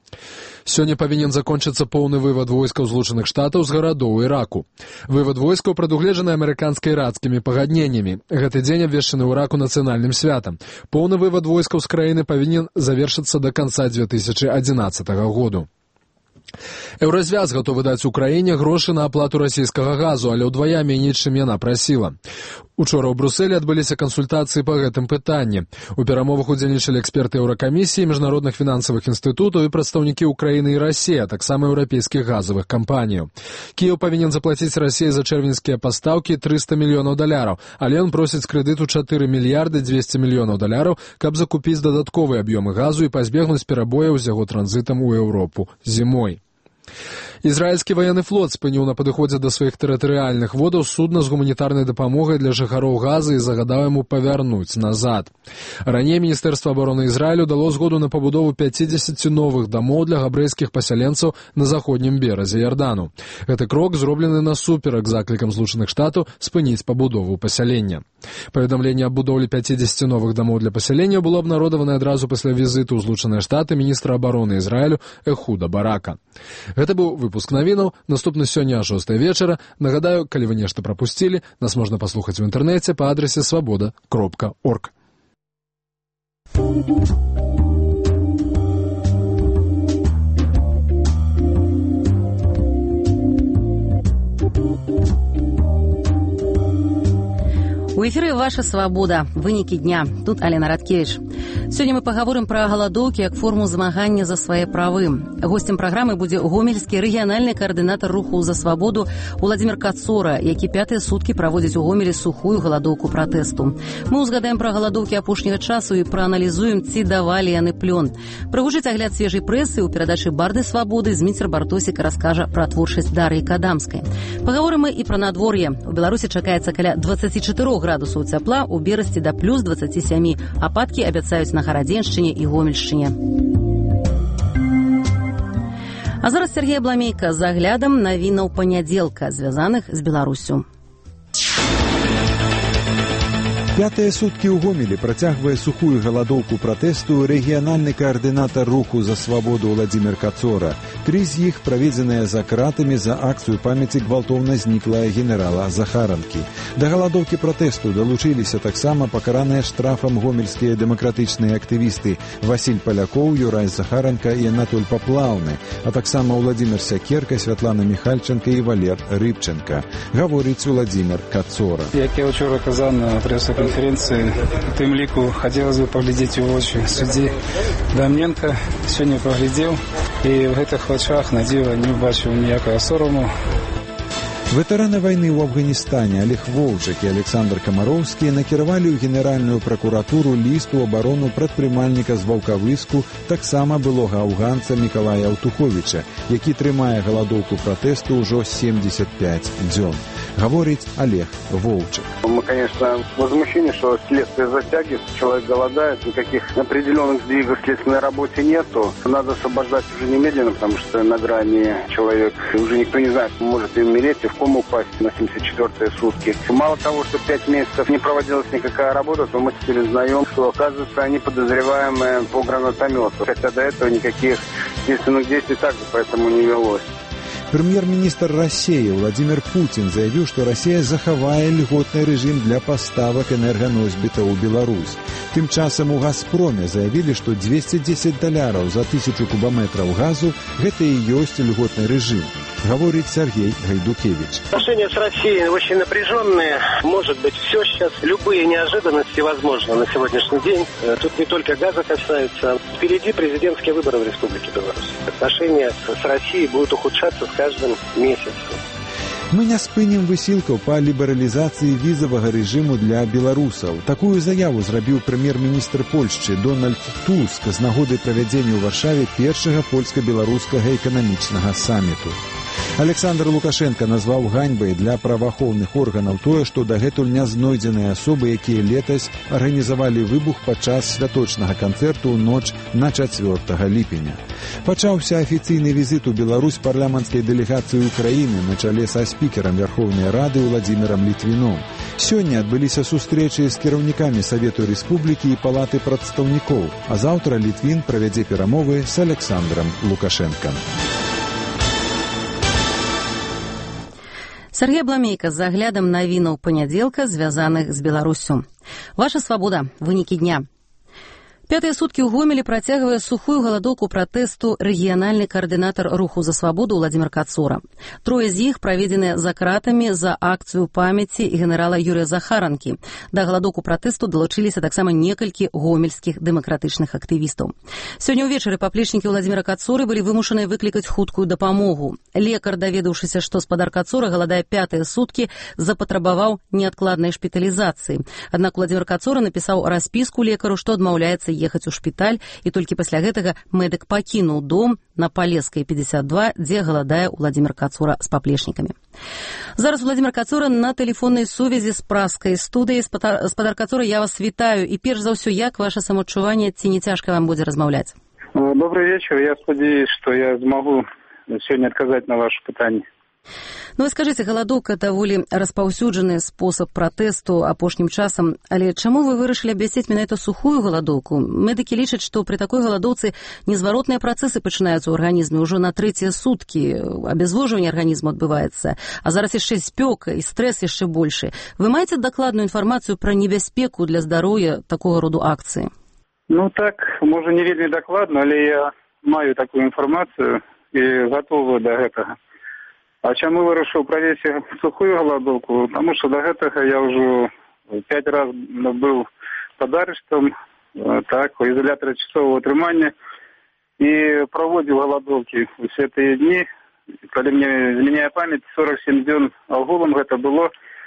Сёння павінен закончыцца поўны вывад войскаў Злучаных Штатаў з гарадоў Іраку. Вывад войскаў прадугледжаны амерыканска-іракскімі пагадненнямі. Гэты дзень абвешчаны ў Іраку нацыянальным святам. Поўны вывад войскаў з краіны павінен завершыцца да канца 2011 году. Еўразвяз гатовы даць Украіне грошы на аплату расійскага газу, але ўдвая меней, чым яна прасіла. Учора ў Брусэлі адбыліся кансультацыі па гэтым пытанні. У перамовах удзельнічалі эксперты Еўракамісіі, міжнародных фінансавых інстытутаў і прадстаўнікі Украіны і Расіі, а таксама еўрапейскіх газавых кампаніяў. Кіеў павінен заплаціць Расіі за чэрвеньскія пастаўкі $300 мільёнаў, але ён просіць крэдыт у $4 мільярды 200 мільёнаў, каб закупіць дадатковыя аб'ёмы газу і пазбегнуць перабояў з яго транзітам у Еўропу зімой. Ізраільскі ваенны флот спыніў на падыходзе да сваіх тэрытарыяльных водаў судна з гуманітарнай дапамогай для жыхароў Газы і загадаў яму павярнуць назад. Раней Міністэрства абароны Ізраілю дало згоду на пабудову 50 новых дамоў для габрэйскіх пасяленцаў на заходнім беразе Ярдану. Гэты крок зроблены насуперак заклікам Злучаных Штатаў спыніць пабудову пасялення. Паведамленне аб будоўлі 50 новых дамоў для пасялення было абнарадавана адразу пасля візіту ў Злучаныя Штаты міністра абароны Ізраілю Эхуда Барака. Гэта быў выпуск навінаў. Наступны сёння о 6 вечара. Нагадаю, калі вы нешта прапусцілі, нас можна паслухаць у інтэрнэце па адрасе swaboda.org. У эфіры «Ваша свабода». Вынікі дня. Тут Алена Радкевіч. Сёння мы пагаворым пра галадоўкі як форму змагання за свае правы. Госцем праграмы будзе гомельскі рэгіянальны каардынатар руху за свабоду Уладзімір Кацора, які 5-е суткі праводзіць у Гомелі сухую галадоўку пратэсту. Мы ўзгадаем пра галадоўкі апошняга часу і прааналізуем, ці давалі яны плён. Прыгучыць агляд свежай прэсы ў перадачы «Барды свабоды» Зміцер Бартосік раскажа пра творчасць Дар'і Кадамскай. Пагаворым мы і пра надвор'е. У Беларусі чакаецца каля 24 градусаў цяпла, у Берасці да плюс 27. Ападкі абяцаюць на Гарадзеншчыне і Гомельшчыне. А зараз Сергей Бламейка з аглядам навінаў панядзелка, звязаных з Беларусю. 5-е суткі ў Гомелі працягвае сухую галадоўку пратэсту рэгіянальны каардынатар руху за свабоду Уладзімір Кацора. 3 з іх праведзеныя за кратамі за акцыю памяці гвалтоўна зніклая генерала Захаранкі. Да галадоўкі пратэсту далучыліся таксама пакараныя штрафам гомельскія дэмакратычныя актывісты Васіль Палякоў, Юрай Захаранка і Анатоль Паплаўны, а таксама Уладзімір Сякерка, Святлана Міхальченка і Валер Рыбченка. Гаворыць Уладзімір Кацора. Як я учора казаў на пресс-конференции, тым ліку хотелось бы поглядеть в очи судді Дамненко. Сёння поглядел, и в гэтых вачах на дзіва не убачыў ніякага сорому. Ветэраны вайны ў Афганістане Олег Воўчак і Александр Камароўскі накіравалі ў Генеральную пракуратуру ліст у абарону прадпрымальніка з Ваўкавыску, таксама былога афганца Мікалая Аўтуховіча, які трымае галадоўку пратэсту ўжо 75 дзён. Говорит Олег Воўчак. Мы, конечно, возмущены, что следствие затягивается, человек голодает, никаких определенных сдвигов в следственной работе нету. Надо освобождать уже немедленно, потому что на грани человек, уже никто не знает, может и умереть, и в кому упасть на 74-е сутки. Мало того, что 5 месяцев не проводилась никакая работа, то мы теперь узнаем, что, оказывается, они подозреваемые по гранатомету. Хотя до этого никаких следственных действий также поэтому не велось. Прэм'ер-міністр Расіі Владимир Путин заявіў, што Расія захавае льготны рэжым для паставак энерганосьбітаў у Беларусь. Тым часам у «Газпроме» заявілі, што $210 за 1000 кубометров газу – гэта і ёсць льготны рэжым. Говорит Сергей Гайдукевич. Отношения с Россией очень напряженные. Может быть, все сейчас, любые неожиданности возможны на сегодняшний день. Тут не только газа касается. Впереди президентские выборы в Республике Беларусь. Отношения с Россией будут ухудшаться с каждым месяцем. Мы не спынім высілкаў па лібералізацыі візавага рэжыму для беларусаў. Такую заяву зрабіў прэм'ер-міністр Польшчы Дональд Туск з нагоды правядзення ў Варшаве першага польска-беларускага эканамічнага саміту. Александр Лукашенко назваў ганьбай для праваахоўных органаў тое, што дагэтуль не знойдзеныя асобы, якія летась арганізавалі выбух падчас святочнага канцэрту ў ноч на 4 ліпеня. Пачаўся афіцыйны візіт у Беларусь парламенцкай дэлегацыі Украіны на чале са спікерам Верховнай Рады Владимиром Літвіном. Сёння адбыліся сустрэчы з кіраўнікамі Савету Рэспублікі і Палаты прадстаўнікоў, а заўтра Літвін правядзе перамовы з Александром Лукашенком. Сергей Бламейка з аглядам навінаў панядзелка, звязаных з Беларусю. Ваша свабода. Вынікі дня. 5-е суткі ў Гомелі працягвае сухую галадоўку пратэсту рэгіянальны каардынатар руху за свабоду Уладзімір Кацора. 3 з іх праведзеныя за кратамі за акцыю памяці генерала Юрыя Захаранкі. Да галадоўку пратэсту далучыліся таксама некалькі гомельскіх дэмакратычных актывістаў. Сёння ўвечары паплечнікі Уладзіміра Кацоры былі вымушаныя выклікаць хуткую дапамогу. Лекар, даведаўшыся, што спадар Кацора галадае 5-е суткі, запатрабаваў неадкладнай шпіталізацыі. Аднак Уладзімір Кацора напісаў распіску лекару, што адмаўляецца ехаць у шпіталь, і толькі пасля гэтага медык пакінуў дом на Палескай 52, дзе галадае Уладзімір Кацора з паплечнікамі. Зараз Уладзімір Кацора на тэлефоннай сувязі з праскай студыяй. Спадар Кацора, я вас вітаю, і перш за ўсё, як ваше самаадчуванне, ці не цяжка вам будзе размаўляць? Добрый вечер, я спадзяюсь, што я змагу сёння адказаць на ваше пытанне. Ну, вы скажыце, галадоўка даволі распаўсюджаны спосаб пратэсту апошнім часам, але чаму вы вырашылі абвясціць менавіта сухую галадоўку? Медыкі лічаць, што пры такой галадоўцы незваротныя працэсы пачынаюцца ў арганізме ўжо на 3-е суткі, абязвожванне арганізму адбываецца, а зараз яшчэ спёка і стрэс яшчэ большы. Вы маеце дакладную інфармацыю пра небяспеку для здароўя такога роду акцыі? Ну так, можа не вельмі дакладна, але я маю такую інфармацыю і гатовую да гэтага. А чаму вырашыў правесці сухую галадоўку? Таму што да гэтага я ўжо 5 раз быў пад арыштам так, у изолятора часового трымання и проводил голодовки все эти дни. Когда мне изменяя память, 47 дней агулом это было,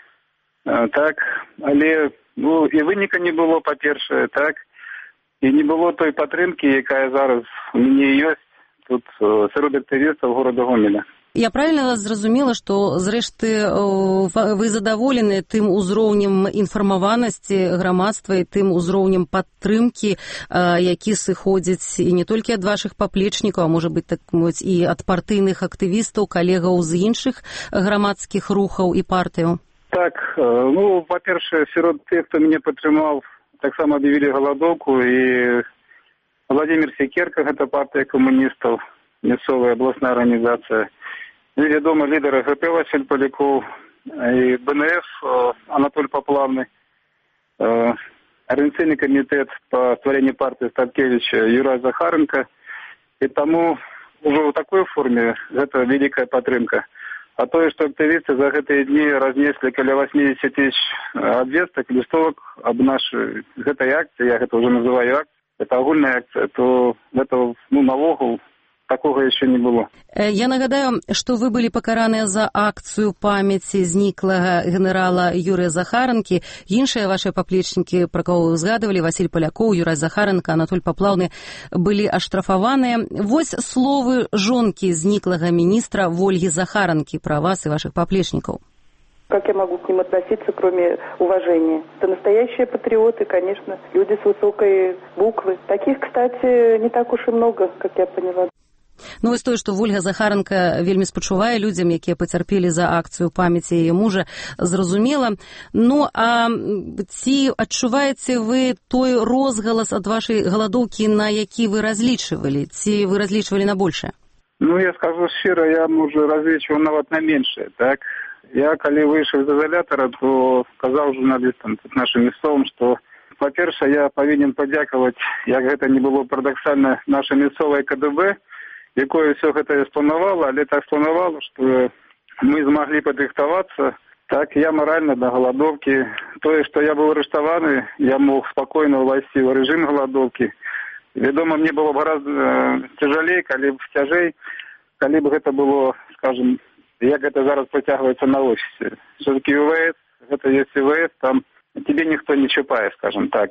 так, але, ну, и выника не было, по-перше, так, и не было той падтрымки, якая зараз у мяне ёсць тут сярод актывістаў горада Гомеля. Я правильно вас зразумела, што зрэшты вы задаволены тым узроўнем інфармаванасці грамадства і тым узроўнем падтрымкі, які сыходзіць і не толькі ад вашых паплечнікаў, а можа быць, так мовіць, і ад партыйных актывістаў, калегаў з іншых грамадскіх рухаў і партыяў? Так, ну, па-першае, сярод тых, хто мяне падтрымаў, таксама аб'явілі галадоўку, і Владимир Секерка, гэта партыя камуністаў, мясцовая абласная арганізацыя. Вядомы лідар АГП Василь Поляков и БНФ Анатолий Поплавный, Организационный комитет по створению партии Статкевича Юрай Захаренко. И тому уже в такой форме это великая подтримка. А то, что активисты за эти дни разнесли около 80 тысяч обвесток, листовок об нашей этой акции, я это уже называю акцией, это огульная акция, то это, ну, налогов такого еще не было. Я нагадаю, што вы былі пакараныя за акцыю памяці зніклага генерала Юрыя Захаранкі. Іншыя вашыя паплечнікі, пра кого вы згадывалі, Василь Поляков, Юрай Захаранка, Анатоль Поплавны, былі аштрафаваныя. Вось словы жонкі зніклага міністра Ольги Захаранкі пра вас и ваших поплечников. Как я могу к ним относиться, кроме уважения? Это настоящие патриоты, конечно, люди с высокой буквы. Таких, кстати, не так уж и много, как я поняла. Ну, вось тое, што Ольга Захаранка вельмі спачувае людзям, якія пацярпелі за акцыю памяці яе мужа, зразумела. Ну, а ці адчуваеце вы той розгалас ад вашай галадоўкі, на які вы разлічвалі? Ці вы разлічвалі на большее? Ну, я скажу шчыра, я, можа, разлічваў нават на меншае, так? Я, калі выйшаў з изолятора, то сказаў журналістам нашим мясцовым, што, па-першае, я павінен падзякаваць, як гэта не было парадаксальна, нашай мясцовай КДБ, якое все гэта спланавала, але так спланавала, што мы змаглі падрыхтавацца. Так, я морально до голодовки. Тое, што я быў арыштаваны, я мог спокойно увайсці ў рэжым голодовки. Вядома, мне было б гораздо цяжалей, цяжэй, калі б гэта было, скажем, як гэта зараз працягваецца на офісе. Все-таки УВС, гэта есть УВС, там тебе никто не чапае, скажем так.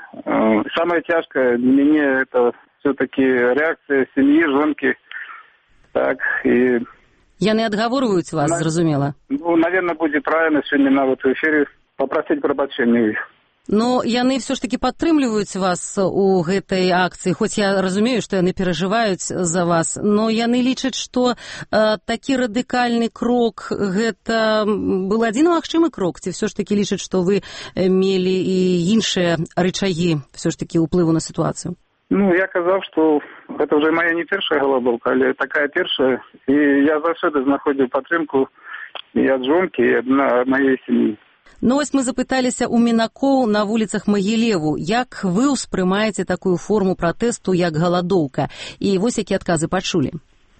Самое тяжкое для меня это все-таки реакция семьи, жонки. Так, и... Яны адгаворваюць вас, зразумела? Ну, наверное, будет правильно сегодня на вот эфире попросить прабачэння у іх. Но яны все ж таки падтрымліваюць вас у гэтай акцыі, хоць я разумею, што яны перажываюць за вас, но яны лічаць, што такі радыкальны крок гэта был адзін магчымы крок, ці все ж таки лічаць, што вы мелі і іншыя рычагі все ж таки ўплыву на сітуацыю? Ну, я казаў, што гэта ўжо моя не першая галадоўка, але такая першая, і я заўсёды знаходзіў падтрымку і ад жонкі, і ад маёй сям'і. Ну, вось мы запыталіся ў мінакоў на вуліцах Магілеву, як вы ўспрымаеце такую форму пратэсту, як галадоўка, і вось якія адказы пачулі.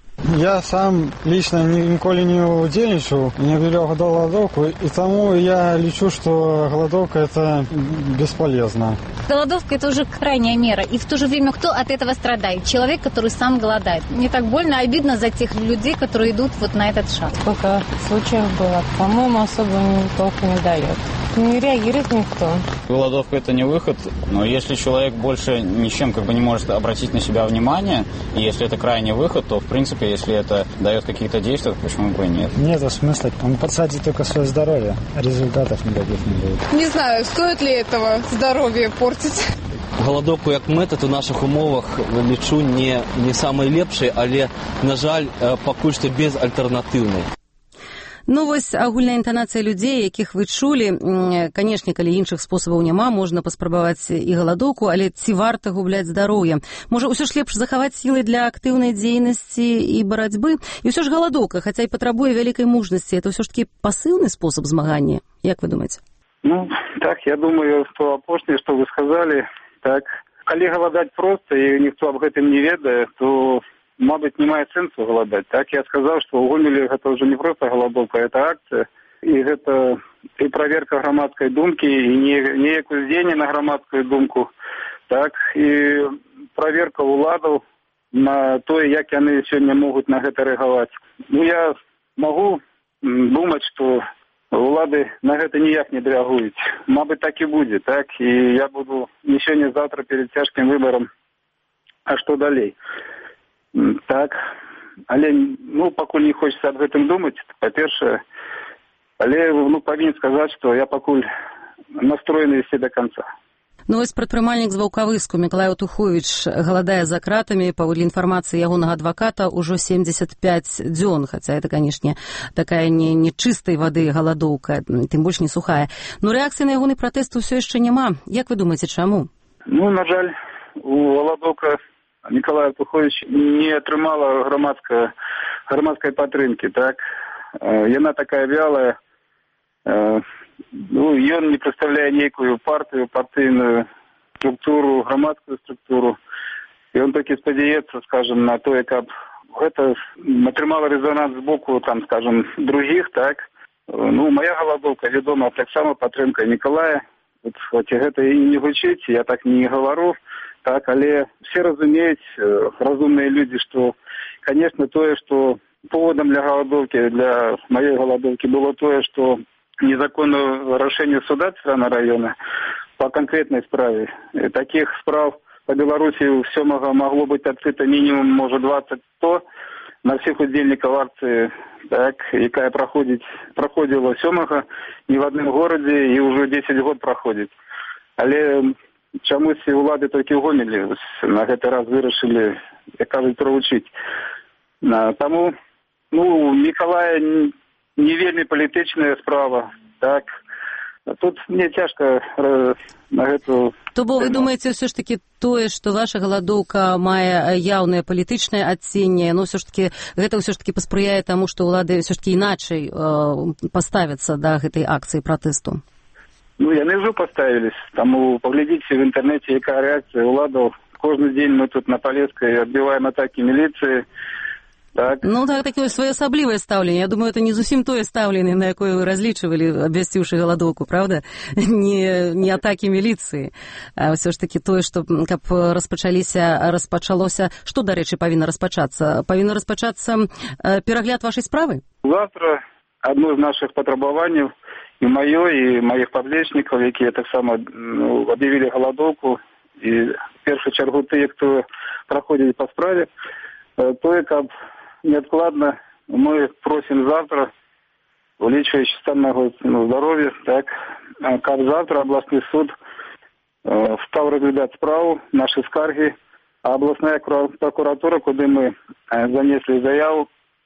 Я сам лично ніколі не удзельнічаў, не вялі голодовку, и тому я лечу, что голодовка это бесполезно. Голодовка это уже крайняя мера, и в то же время кто от этого страдает? Человек, который сам голодает. Мне так больно, обидно за тех людей, которые идут вот на этот шаг. Сколько случаев было, по-моему, особо толку не дает. Не реагирует никто. Голодовка это не выход, но если человек больше ничем не может обратить на себя внимание, и если это крайний выход, то в принципе, если это дает какие-то действия, то почему бы и нет? Нет смысла, он подсадит только свое здоровье, результатов никаких не будет. Не знаю, стоит ли этого здоровье портить. Голодовку як метод у наших умовах лічу не самий лепший, але, на жаль, пакуль што безальтэрнатыўны. Ну, вось агульная інтанацыя людзей, якіх вы чулі, канешне, калі іншых спосабаў няма, можна паспрабаваць і галадоўку, але ці варта губляць здароўе? Можа, ўсё ж лепш захаваць сілы для актыўнай дзейнасці і барацьбы? І ўсё ж галадоўка, хаця і патрабуе вялікай мужнасці, это ўсё ж такі пасыўны спосаб змагання, як вы думаеце? Ну, так, я думаю, што апошняе, што вы сказалі, так, калі галадаць проста і ніхто аб гэтым не ведае, то... Мабыць, не мае сэнсу галадаць. Так, я сказаў, што ў Гомелі гэта ўжо не проста галадоўка, гэта акцыя, і гэта і праверка грамадскай думкі, і неяк уздзеянне на грамадскую думку. так, і праверка ўладаў на тое, як яны сёння могуць на гэта рэагаваць. Ну, я магу думаць, што улады на гэта ніяк не рэагуюць. Мабыць, так і будзе, так, і я буду не сёння-завтра перед цяжкім выбарам. А што далей? Так, але, ну, пакуль не хочется об гэтым думаць, па-першае, але, ну, павінен сказаць, што я пакуль настроены ісці до конца. Ну, вось прадпрымальнік з Ваўкавыску Мікалай Туховіч галадае за кратамі, паводле інфармацыі ягонага адваката, ўжо 75 дзён, хаця это, канешне, такая не чыстай вады галадоўка, тым больш не сухая. Но рэакцыі на ягоны пратэст усё яшчэ няма. Як вы думаеце, чаму? Ну, на жаль, у галадоўка Мікалая Туховіч не атрымала грамадскай падтрымкі, так? Яна такая вялая, ну, ён не прадстаўляе нейкую партыю, партыйную структуру, грамадскую структуру. І он толькі спадзяецца, скажем, на тое, каб гэта атрымала рэзонанс з боку, там, скажем, других, так. Ну, моя галадоўка, вядома, таксама падтрымка Мікалая. Хоць гэта і не гучыць, я так не гавару, так, але все разумеюць, разумныя людзі, што, конечно, тое, што поводом для галадоўкі, для маёй галадоўкі было тое, што незаконное решение суда Центрального района по конкретной справе. И таких справ по Беларуси у Сёмага могло быть открыто минимум, может, 20-100 на всех удельников акции, так, якая проходила Сёмага не в одном городе и уже 10 год проходит. Але чомусь улады толькі ў Гомелі на гэты раз вырашылі, як кажуть, проучить. Тому, ну, Миколая не вельмі палітычная справа, так. Тут мне цяжка на гэту... То бо вы думаеце ўсё ж таки тое, што ваша галадоўка мае яўнае палітычнае адценне, но ўсё ж таки гэта ўсё ж таки паспрыяе таму, што ўлады ўсё ж таки іначай паставяцца да гэтай акцыі пратэсту? Ну, яны ўжо паставілись. Таму паглядзіце в інтэрнэце, якая рэакцыя ўладаў. Кожны дзень мы тут на Палескай адбіваем атакі міліцыі. Так. Ну, так, такое своеасаблівае стаўленне. Я думаю, это не зусім тое стаўленне, на якое вы разлічвалі, абвясціўшы галадоўку, правда? Не атакі міліцыі, а ўсё ж таки тое, што каб распачалося... Што, дарэчы, павінна распачацца? Павінна распачацца перагляд вашай справы? Завтра адно з нашых патрабаванняў і маё, і маіх паблечнікаў, якія таксама аб'явілі галадоўку, і в першую чаргу тыя, хто праходзілі па справе, тое, каб неоткладно мы просим завтра, улічваючи стан моего здоровья, так, как завтра областный суд стал разглядать справу, наши скарги, а областная прокуратура, куда мы занесли заяву,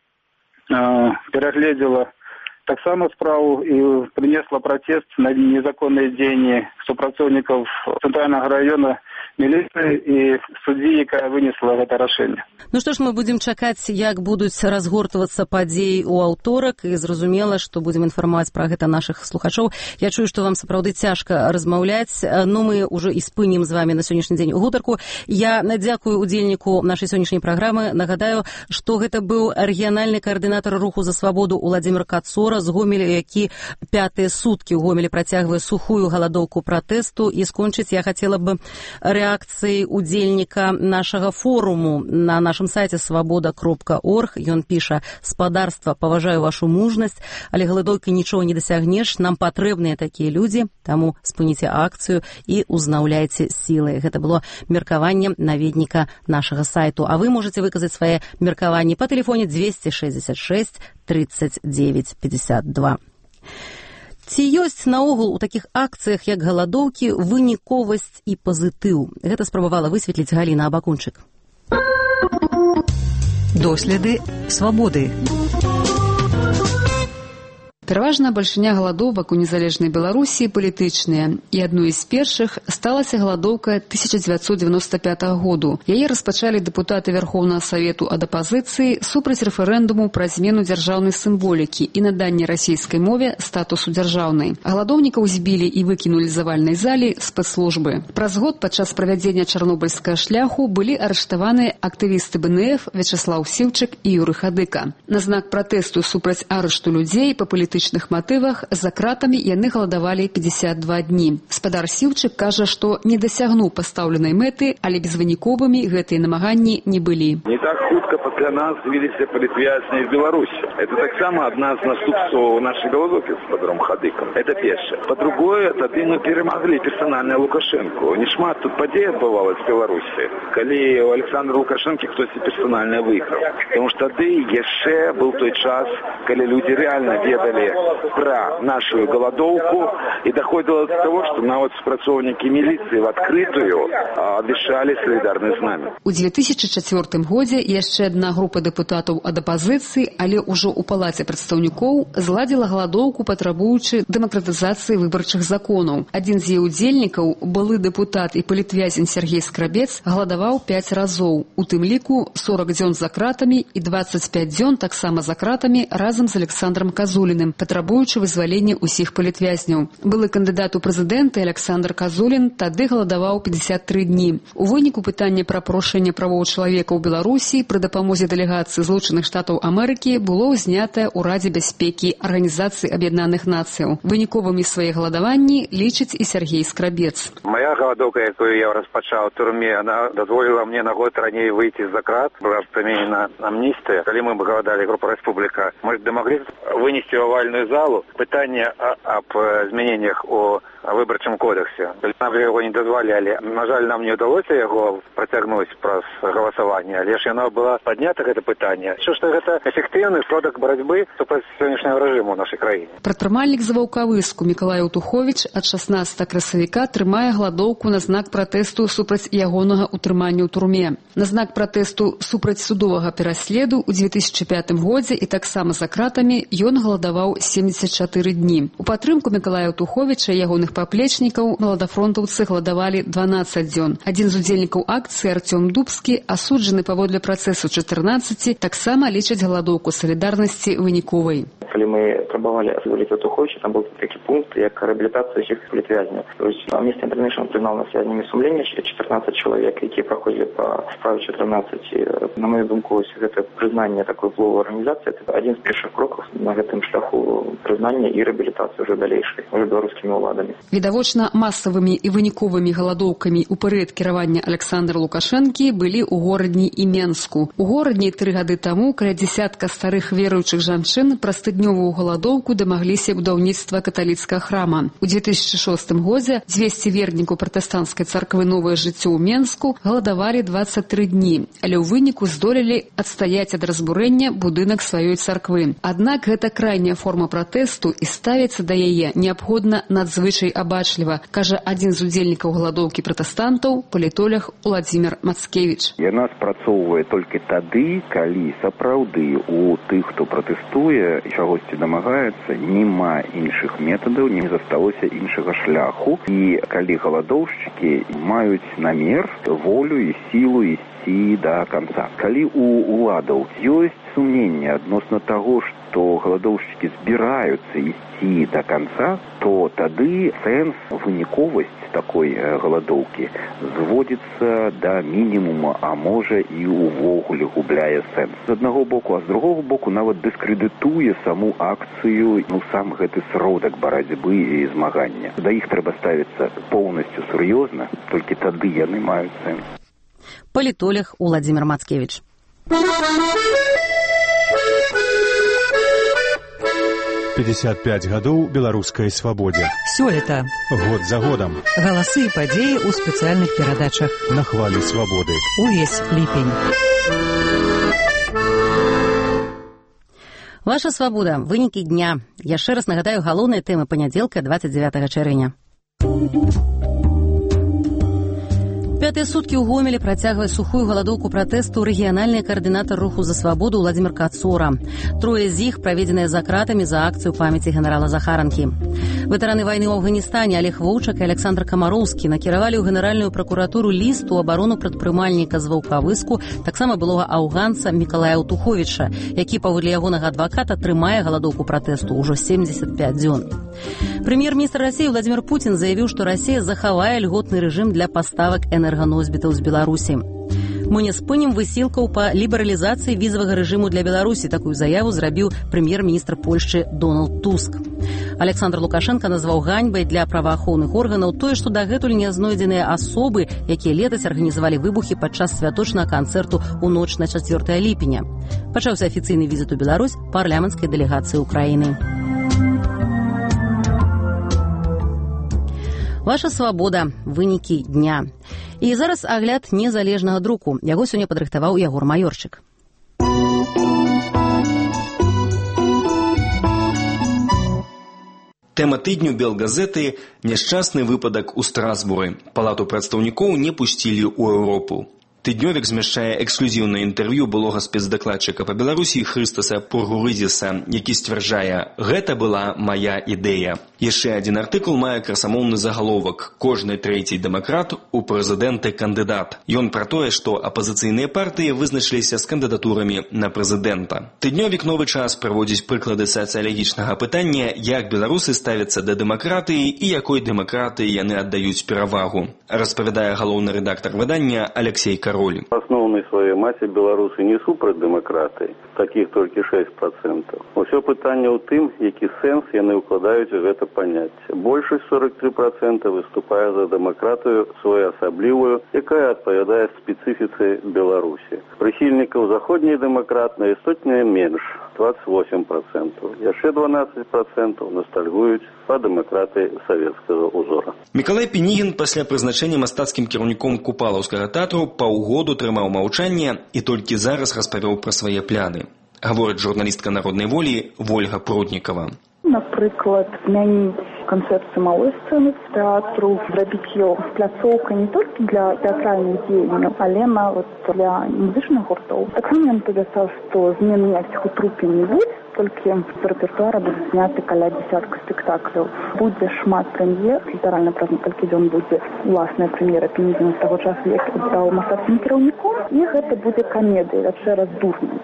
переглядела так само справу и принесла протест на незаконные деяния супрацоўнікаў Центрального района міліцыі і суддзі, якая вынесла гэта рашэнне. Ну што ж, мы будзем чакаць, як будуць разгортвацца падзеі ў аўторак, і зразумела, што будзем інфармаваць пра гэта нашых слухачоў. Я чую, што вам сапраўды цяжка размаўляць, но мы ўжо і спынім з вами на сённяшні дзень гутарку. Я надзякую удзельніку нашай сённяшняй праграмы. Нагадаю, што гэта быў рэгіянальны каардынатар руху за свабоду Уладзімір Кацора з Гомеля, які 5-е суткі ў Гомелі працягвае сухую галадоўку пратэсту. І скончыць я хацела б рэакцыі удзельніка нашага форуму на нашым сайце свабода.орг. Ён піша: «Спадарства, паважаю вашу мужнасць, але галадоўкай нічога не дасягнеш, нам патрэбныя такія людзі, таму спыніце акцыю і узнаўляйце сілы». Гэта было меркаванне наведніка нашага сайту. А вы можете выказаць свае меркаванні па тэлефоне 266 39 52. Ці ёсць наогул у такіх акцыях, як галадоўкі, выніковасць і пазітыў? Гэта спрабавала высветліць Галіна Абакунчык. Доследы свабоды. Пераважна бальшыня галадовак у незалежнай Беларусі палітычныя, і адной з першых сталася галадоўка 1995 году. Яе распачалі дэпутаты Верхоўнага Савету ад апазіцыі супраць рэферэндуму пра змену дзяржаўнай сімволікі і наданне расійскай мове статусу дзяржаўнай. Галадоўнікаў збілі і выкінулі з авальнай залі спецслужбы. Праз год падчас правядзення чарнобыльскага шляху былі арыштаваны актывісты БНФ Вячаслаў Сіўчык і Юрый Хадыка. На знак пратэсту супраць арышту людзей па палітычным палітычных матывах, за кратамі яны галадавалі 52 дні. Спадар Сіўчык кажа, што не дасягнуў пастаўленай мэты, але безвыніковымі гэтыя намаганні не былі. Не так хутка пасля нас з'явіліся палітвязні з Беларусі. Это таксама адна з наступстваў нашай голодовки з спадаром Хадыкам. Это першае. По-другое, тады мы перемагли персанальна Лукашенко. Не шмат тут падзей адбывалася в Беларусі, калі у Александра Лукашенко хтосьці персанальна выйграў. Потому что тады яшчэ быў той час, калі людзі рэальна ведалі пра нашу голодовку, і доходило до того, што нават спрацоўнікі міліцыі в адкрытую абвяшчалі салідарнасць з намі. У 2004 годзе яшчэ адна група дэпутатаў ад апазіцыі, але ўжо ў палаце прадстаўнікоў зладзіла галадоўку, патрабуючы дэмакратызацыі выбарчых законаў. Адзін з яе удзельнікаў, былы дэпутат і палітвязень Сергей Скрабец, галадаваў 5 разоў, у тым ліку 40 дзён за кратамі і 25 дзён таксама за кратамі разам з Александром Казуліным, патрабуючы вызвалення ўсіх палітвязняў. Былы кандыдат у прэзідэнты Александр Казулін тады галадаваў 53 дні. У выніку пытання пра парушэнне правоў чалавека ў Беларусі пры дапамозе дэлегацыі Злучаных Штатаў Амерыкі было ўзнятае ў Радзе бяспекі Арганізацыі Аб'яднаных Нацыяў. Выніковымі свае галадаванні лічыць і Сергей Скрабец. Моя голодовка, якую я распачаў у турме, она дазволіла мне на год раней выйти за крат. Была применена амнистия. Когда мы голодали, группа «Республика», мы домогли вынести в овальную залу пытание об изменениях о выборчым кодексе. Нам его не дозволяли. На жаль, нам не удалось его протягнуть праз голосование. Але ж оно было поднято, это пытание. Что это эффективный сродок борьбы супраць сегодняшнего режима в нашей краине. Прадпрымальнік з Ваўкавыску Мікалай Аўтуховіч ад 16 красавіка трымае галадоўку на знак пратэсту супраць ягонага утрымання ў турме. На знак пратэсту супраць судовага пераследу ў 2005 годзе і таксама за кратамі ён галадаваў 74 дні. У падтрымку Мікалая Аўтуховіча і ягоных паплечнікаў маладафронтаўцы галадавалі 12 дзён. Адзін з удзельнікаў акцыі Артём Дубскі, асуджаны паводле працэсу 14, таксама лічыць галадоўку салідарнасці выніковай. Калі мы прабавалі асвободзіць Аўтуховіча, там быў такі пункт, як рэабілітацыя ўсіх палітвязняў. То есть Amnesty International прызнаў нас вязнямі сумлення 14 чалавек, якія праходзілі па справе 14. На мою думку, гэта прызнанне такой пловой арганізацыі, это адзін з першых крокаў на гэтым шляху прызнання і рэабілітацыі ўжо далейшай, ўжо беларускімі ўладамі. Відавочна, масавымі і выніковымі галадоўкамі ў перыяд кіравання Александра Лукашэнкі былі ў горадні і Менску. У горадні 3 гады таму каля дзесятка старых веруючых жанчын праз тыднёвую галадоўку дамагліся будаўніцтва каталіцкага храма. У 2006 годзе 200 вернікаў пратэстанцкай царквы «Новае жыццё» ў Менску галадавалі 23 дні, але ў выніку здолелі адстаяць ад разбурэння будынак сваёй царквы. Аднак гэта крайняя форма пратэсту і ставіцца да яе неабходна надзвычай абачліва, кажа адзін з удзельнікаў галадоўкі пратэстантаў, палітолог Уладзімір Мацкевіч. Яна спрацоўвае толькі тады, калі сапраўды у тых, хто пратэстуе, чагосьці дамагаецца, няма іншых метадаў, не засталося іншага шляху. І калі галадоўшчыкі маюць намер, волю і сілу ісці да канца. Калі у уладаў ёсць сумненне адносна таго, што галадоўшчыкі збіраюцца ісці да канца, то тады сэнс, выніковасць такой галадоўкі зводзіцца да мінімума, а можа і ўвогуле губляе сэнс. З аднаго боку, а з другого боку нават дыскрэдытуе саму акцыю, сам гэты сродак барацьбы і змагання. Да іх трэба ставіцца поўнасцю сур'ёзна, толькі тады яны маюць сэнс. Палітолог Уладзімір Мацкевіч. 55 гадоў беларускай свабодзе. Сёлета. Год за годам. Галасы і падзеі ў спецыяльных перадачах. На хвалі свабоды. Увесь ліпень. Ваша свабода. Вынікі дня. Яшчэ раз нагадаю галоўныя тэмы панядзелка 29 чэрвеня. Пятыя суткі ў Гомелі працягвае сухую галадоўку пратэсту рэгіянальны каардынатар руху за свабоду Владзімір Кацура. 3 з іх праведзеныя за кратамі за акцыю памяці генерала Захаранкі. Ветэраны вайны ў Афганістане Олег Воўчак і Александр Камароўскі накіравалі ў генеральную пракуратуру ліст у абарону прадпрымальніка з Ваўкавыску, таксама былога аўганца Мікалая Аўтуховіча, які паводле ягонага адваката трымае галадоўку пратэсту ўжо 75 дзён. Прэм'ер-міністр Расіі Владзімір Пуцін заявіў, што Расія захавае льготны рэжым для паставак энерганосьбітаў з Беларусі. Мы не спынем высілкаў па лібералізацыі візавага рэжыму для Беларусі. Такую заяву зрабіў прэм'ер-міністр Польшчы Дональд Туск. Александр Лукашенко назваў ганьбай для праваахоўных органаў тое, што дагэтуль не знойдзеныя асобы, якія летась арганізавалі выбухі падчас святочнага канцэрту ў ноч на 4 ліпеня. Пачаўся афіцыйны візіт у Беларусь парламенцкай дэлегацыі Украіны. Ваша свабода. Вынікі дня. І зараз агляд незалежнага друку. Яго сёння падрыхтаваў Ягор Маёрчык. Тэма тыдню Белгазеты – няшчасны выпадак у Страсбуры. Палату прадстаўнікоў не пусцілі ў Еўропу. Тыднёвік змяшчае эксклюзіўнае інтэрв'ю былога спецдакладчыка па Беларусі Хрыстаса Пургурызіса, які сцвярджае: «Гэта была мая ідэя». Яшчэ адзін артыкул мае красамоўны загаловак: «Кожны трэці дэмакрат у прэзідэнты кандыдат». Ён пра тое, што апазіцыйныя партыі вызначыліся з кандыдатурамі на прэзідэнта. Тыднёвік «Новы час» праводзіць прыклады сацыялагічнага пытання, як беларусы ставяцца да дэмакратыі і якой дэмакратыі яны аддаюць перавагу. Распавядае галоўны рэдактар выдання Алексей Кароль. В основной своей массе белорусы не супраць дэмакратыі, таких толькі 6%. Усё пытанне ў тым, які сэнс яны ўкладаюць у гэта паняцце. Большасць 43% выступае за дэмакратыю своеасаблівую, якая адпавядае спецыфіцы Беларусі. Прыхільнікаў заходняй дэмакратнай істотна менш, 28%. Яшчэ 12% ностальгуюць па дэмакратыі савецкага ўзора. Мікалай Пінігін пасля прызначэння мастацкім кіраўніком Купалаўскага тэатру паўгоду трымаў маўчанне і толькі зараз распавёў пра свае пляны. Гаворыць журналістка «Народнай волі» Вольга Пруднікава. Напрыклад, змяніць канцэпцыю малой сцэны тэатру, зрабіць ёй пляцоўкай не толькі для тэатральных дзеянняў, але нават для музычных гуртоў. Таксама ён павясаў, што змен ніякіх у трупе не будзе, толькі з рэпертуара будуць зняты каля дзясятка спектакляў. Будзе шмат прэм'ер, літаральна праз некалькі дзён будзе уласная прэм'ера Пінігіна з таго часу, як стаў мастацкім кіраўніком, і гэта будзе камедыя «Вячэра з дурнем».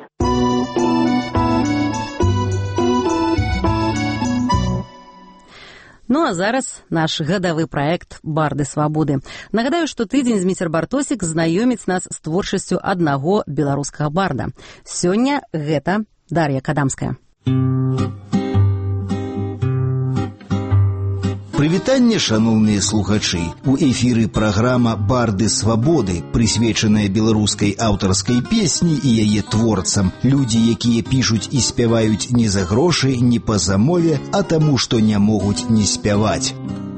Ну а зараз наш гадавы праект «Барды свабоды». Нагадаю, што тыдзень Зміцер Бартосік знаёміць нас з творчасцю аднаго беларускага барда. Сёння гэта Дар'я Кадамская. Прывітанне, шаноўныя слухачы. У эфіры праграма «Барды свабоды», прысвечаная беларускай аўтарскай песні і яе творцам. Людзі, якія пішуць і спяваюць не за грошы, не па замове, а таму, што не могуць не спяваць.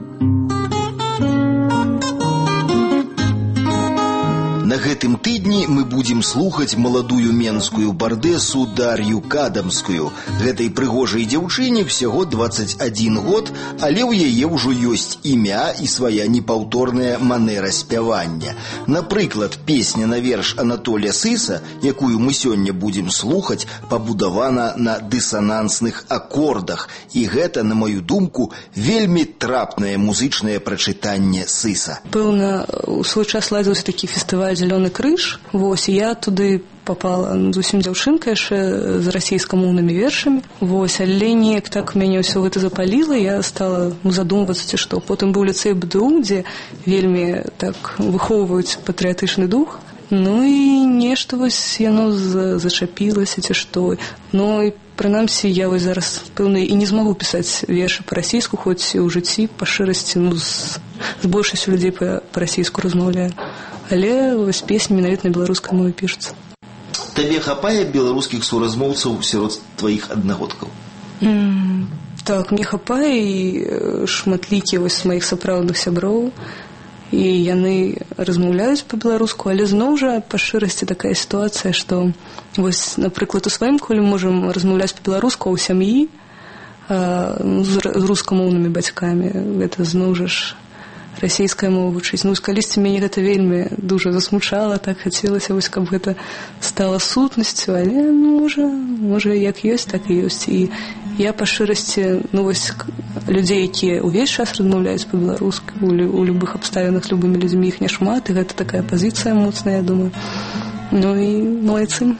На гэтым тыдні мы будзем слухаць маладую менскую бардэсу Дар'ю Кадамскую. Гэтай прыгожай дзяўчыне всяго 21 год, але ў яе ўжо ёсць імя і свая непаўторная манера спявання. Напрыклад, песня на верш Анатолія Сыса, якую мы сёння будзем слухаць, пабудавана на дысанансных акордах. І гэта, на маю думку, вельмі трапнае музычнае прачытанне Сыса. Пэўна, у свой час ладзіўся такі фестываль «Зелёны крыж». Вось, я туды попала зусім дзяўчынка яшчэ з расійскамоўнымі вершамі. Вось, але неяк так мяне ўсё гэта запаліла, я стала задумвацца, ці што. Потым быў ліцэй БДУ, дзе вельмі так выхоўваюць патрыятычны дух. Ну і нешта вось яно зачапілася, ці што. Ну і прынамсі я вось зараз, пэўна, і не змагу пісаць вершы па-расійску, хоць і ў жыцці па шчырасці, з большасцю людзей па-расійску размаўляю. Але вось песні менавіта на беларускай мове пішуцца. Табе хапае беларускіх суразмоўцаў сярод тваіх аднагодкаў? Так, мне хапае і шматлікія вось маіх сапраўдных сяброў, і яны размаўляюць па-беларуску, але зноў жа па шчырасці такая сітуацыя, што вось, напрыклад, у сваім коле можам размаўляць па-беларуску, а ў сям'і з рускамоўнымі бацькамі гэта зноў жа ж расійская мова вучыць. Ну, калісьці мяне гэта вельмі дужа засмучала, так хацелася, вось, каб гэта стала сутнасцю, але, ну, можа, як ёсць, так і ёсць. І я па шчырасці, ну, вось, людзей, якія ўвесь час размаўляюць па-беларуску, у любых абставінах з любымі людзьмі іх няшмат, і гэта такая пазіцыя моцная, я думаю. Ну і малайцы.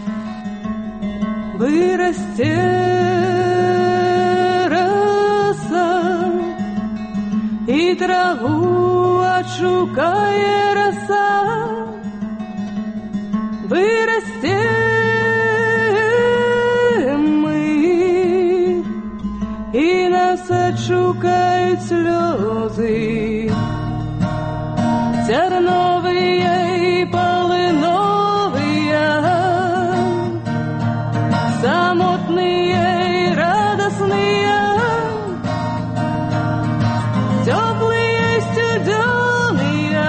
Вырасце и траву отшукає роса, вырастем мы, и нас отшукают слезы, терновые и полыновые, самотные и радостные, теплые и студеные.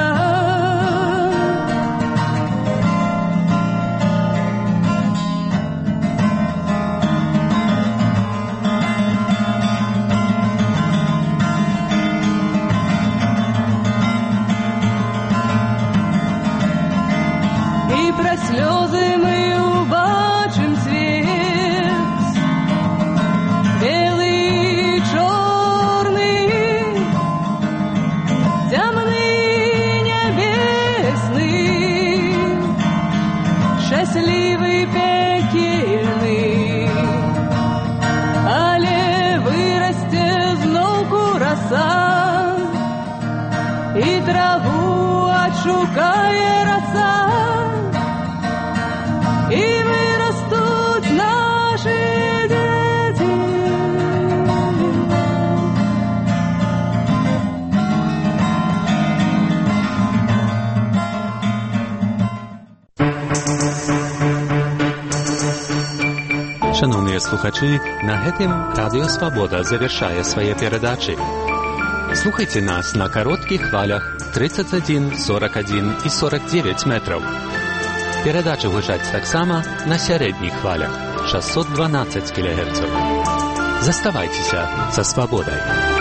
И про слезы мы убачим цвет, белый и черный, темный и небесный, счастливый, пекельный. Але вырастет знову роса, и траву отшукає роса, и вырастут наши дети. Шановні слухачі, на гэтым Радіо Свобода завершае свае перадачы. Слухайте нас на коротких хвалях 31, 41 и 49 метров. Передачы гучаць таксама на сярэдніх хвалях 612 кГц. Заставайцеся са свабодай.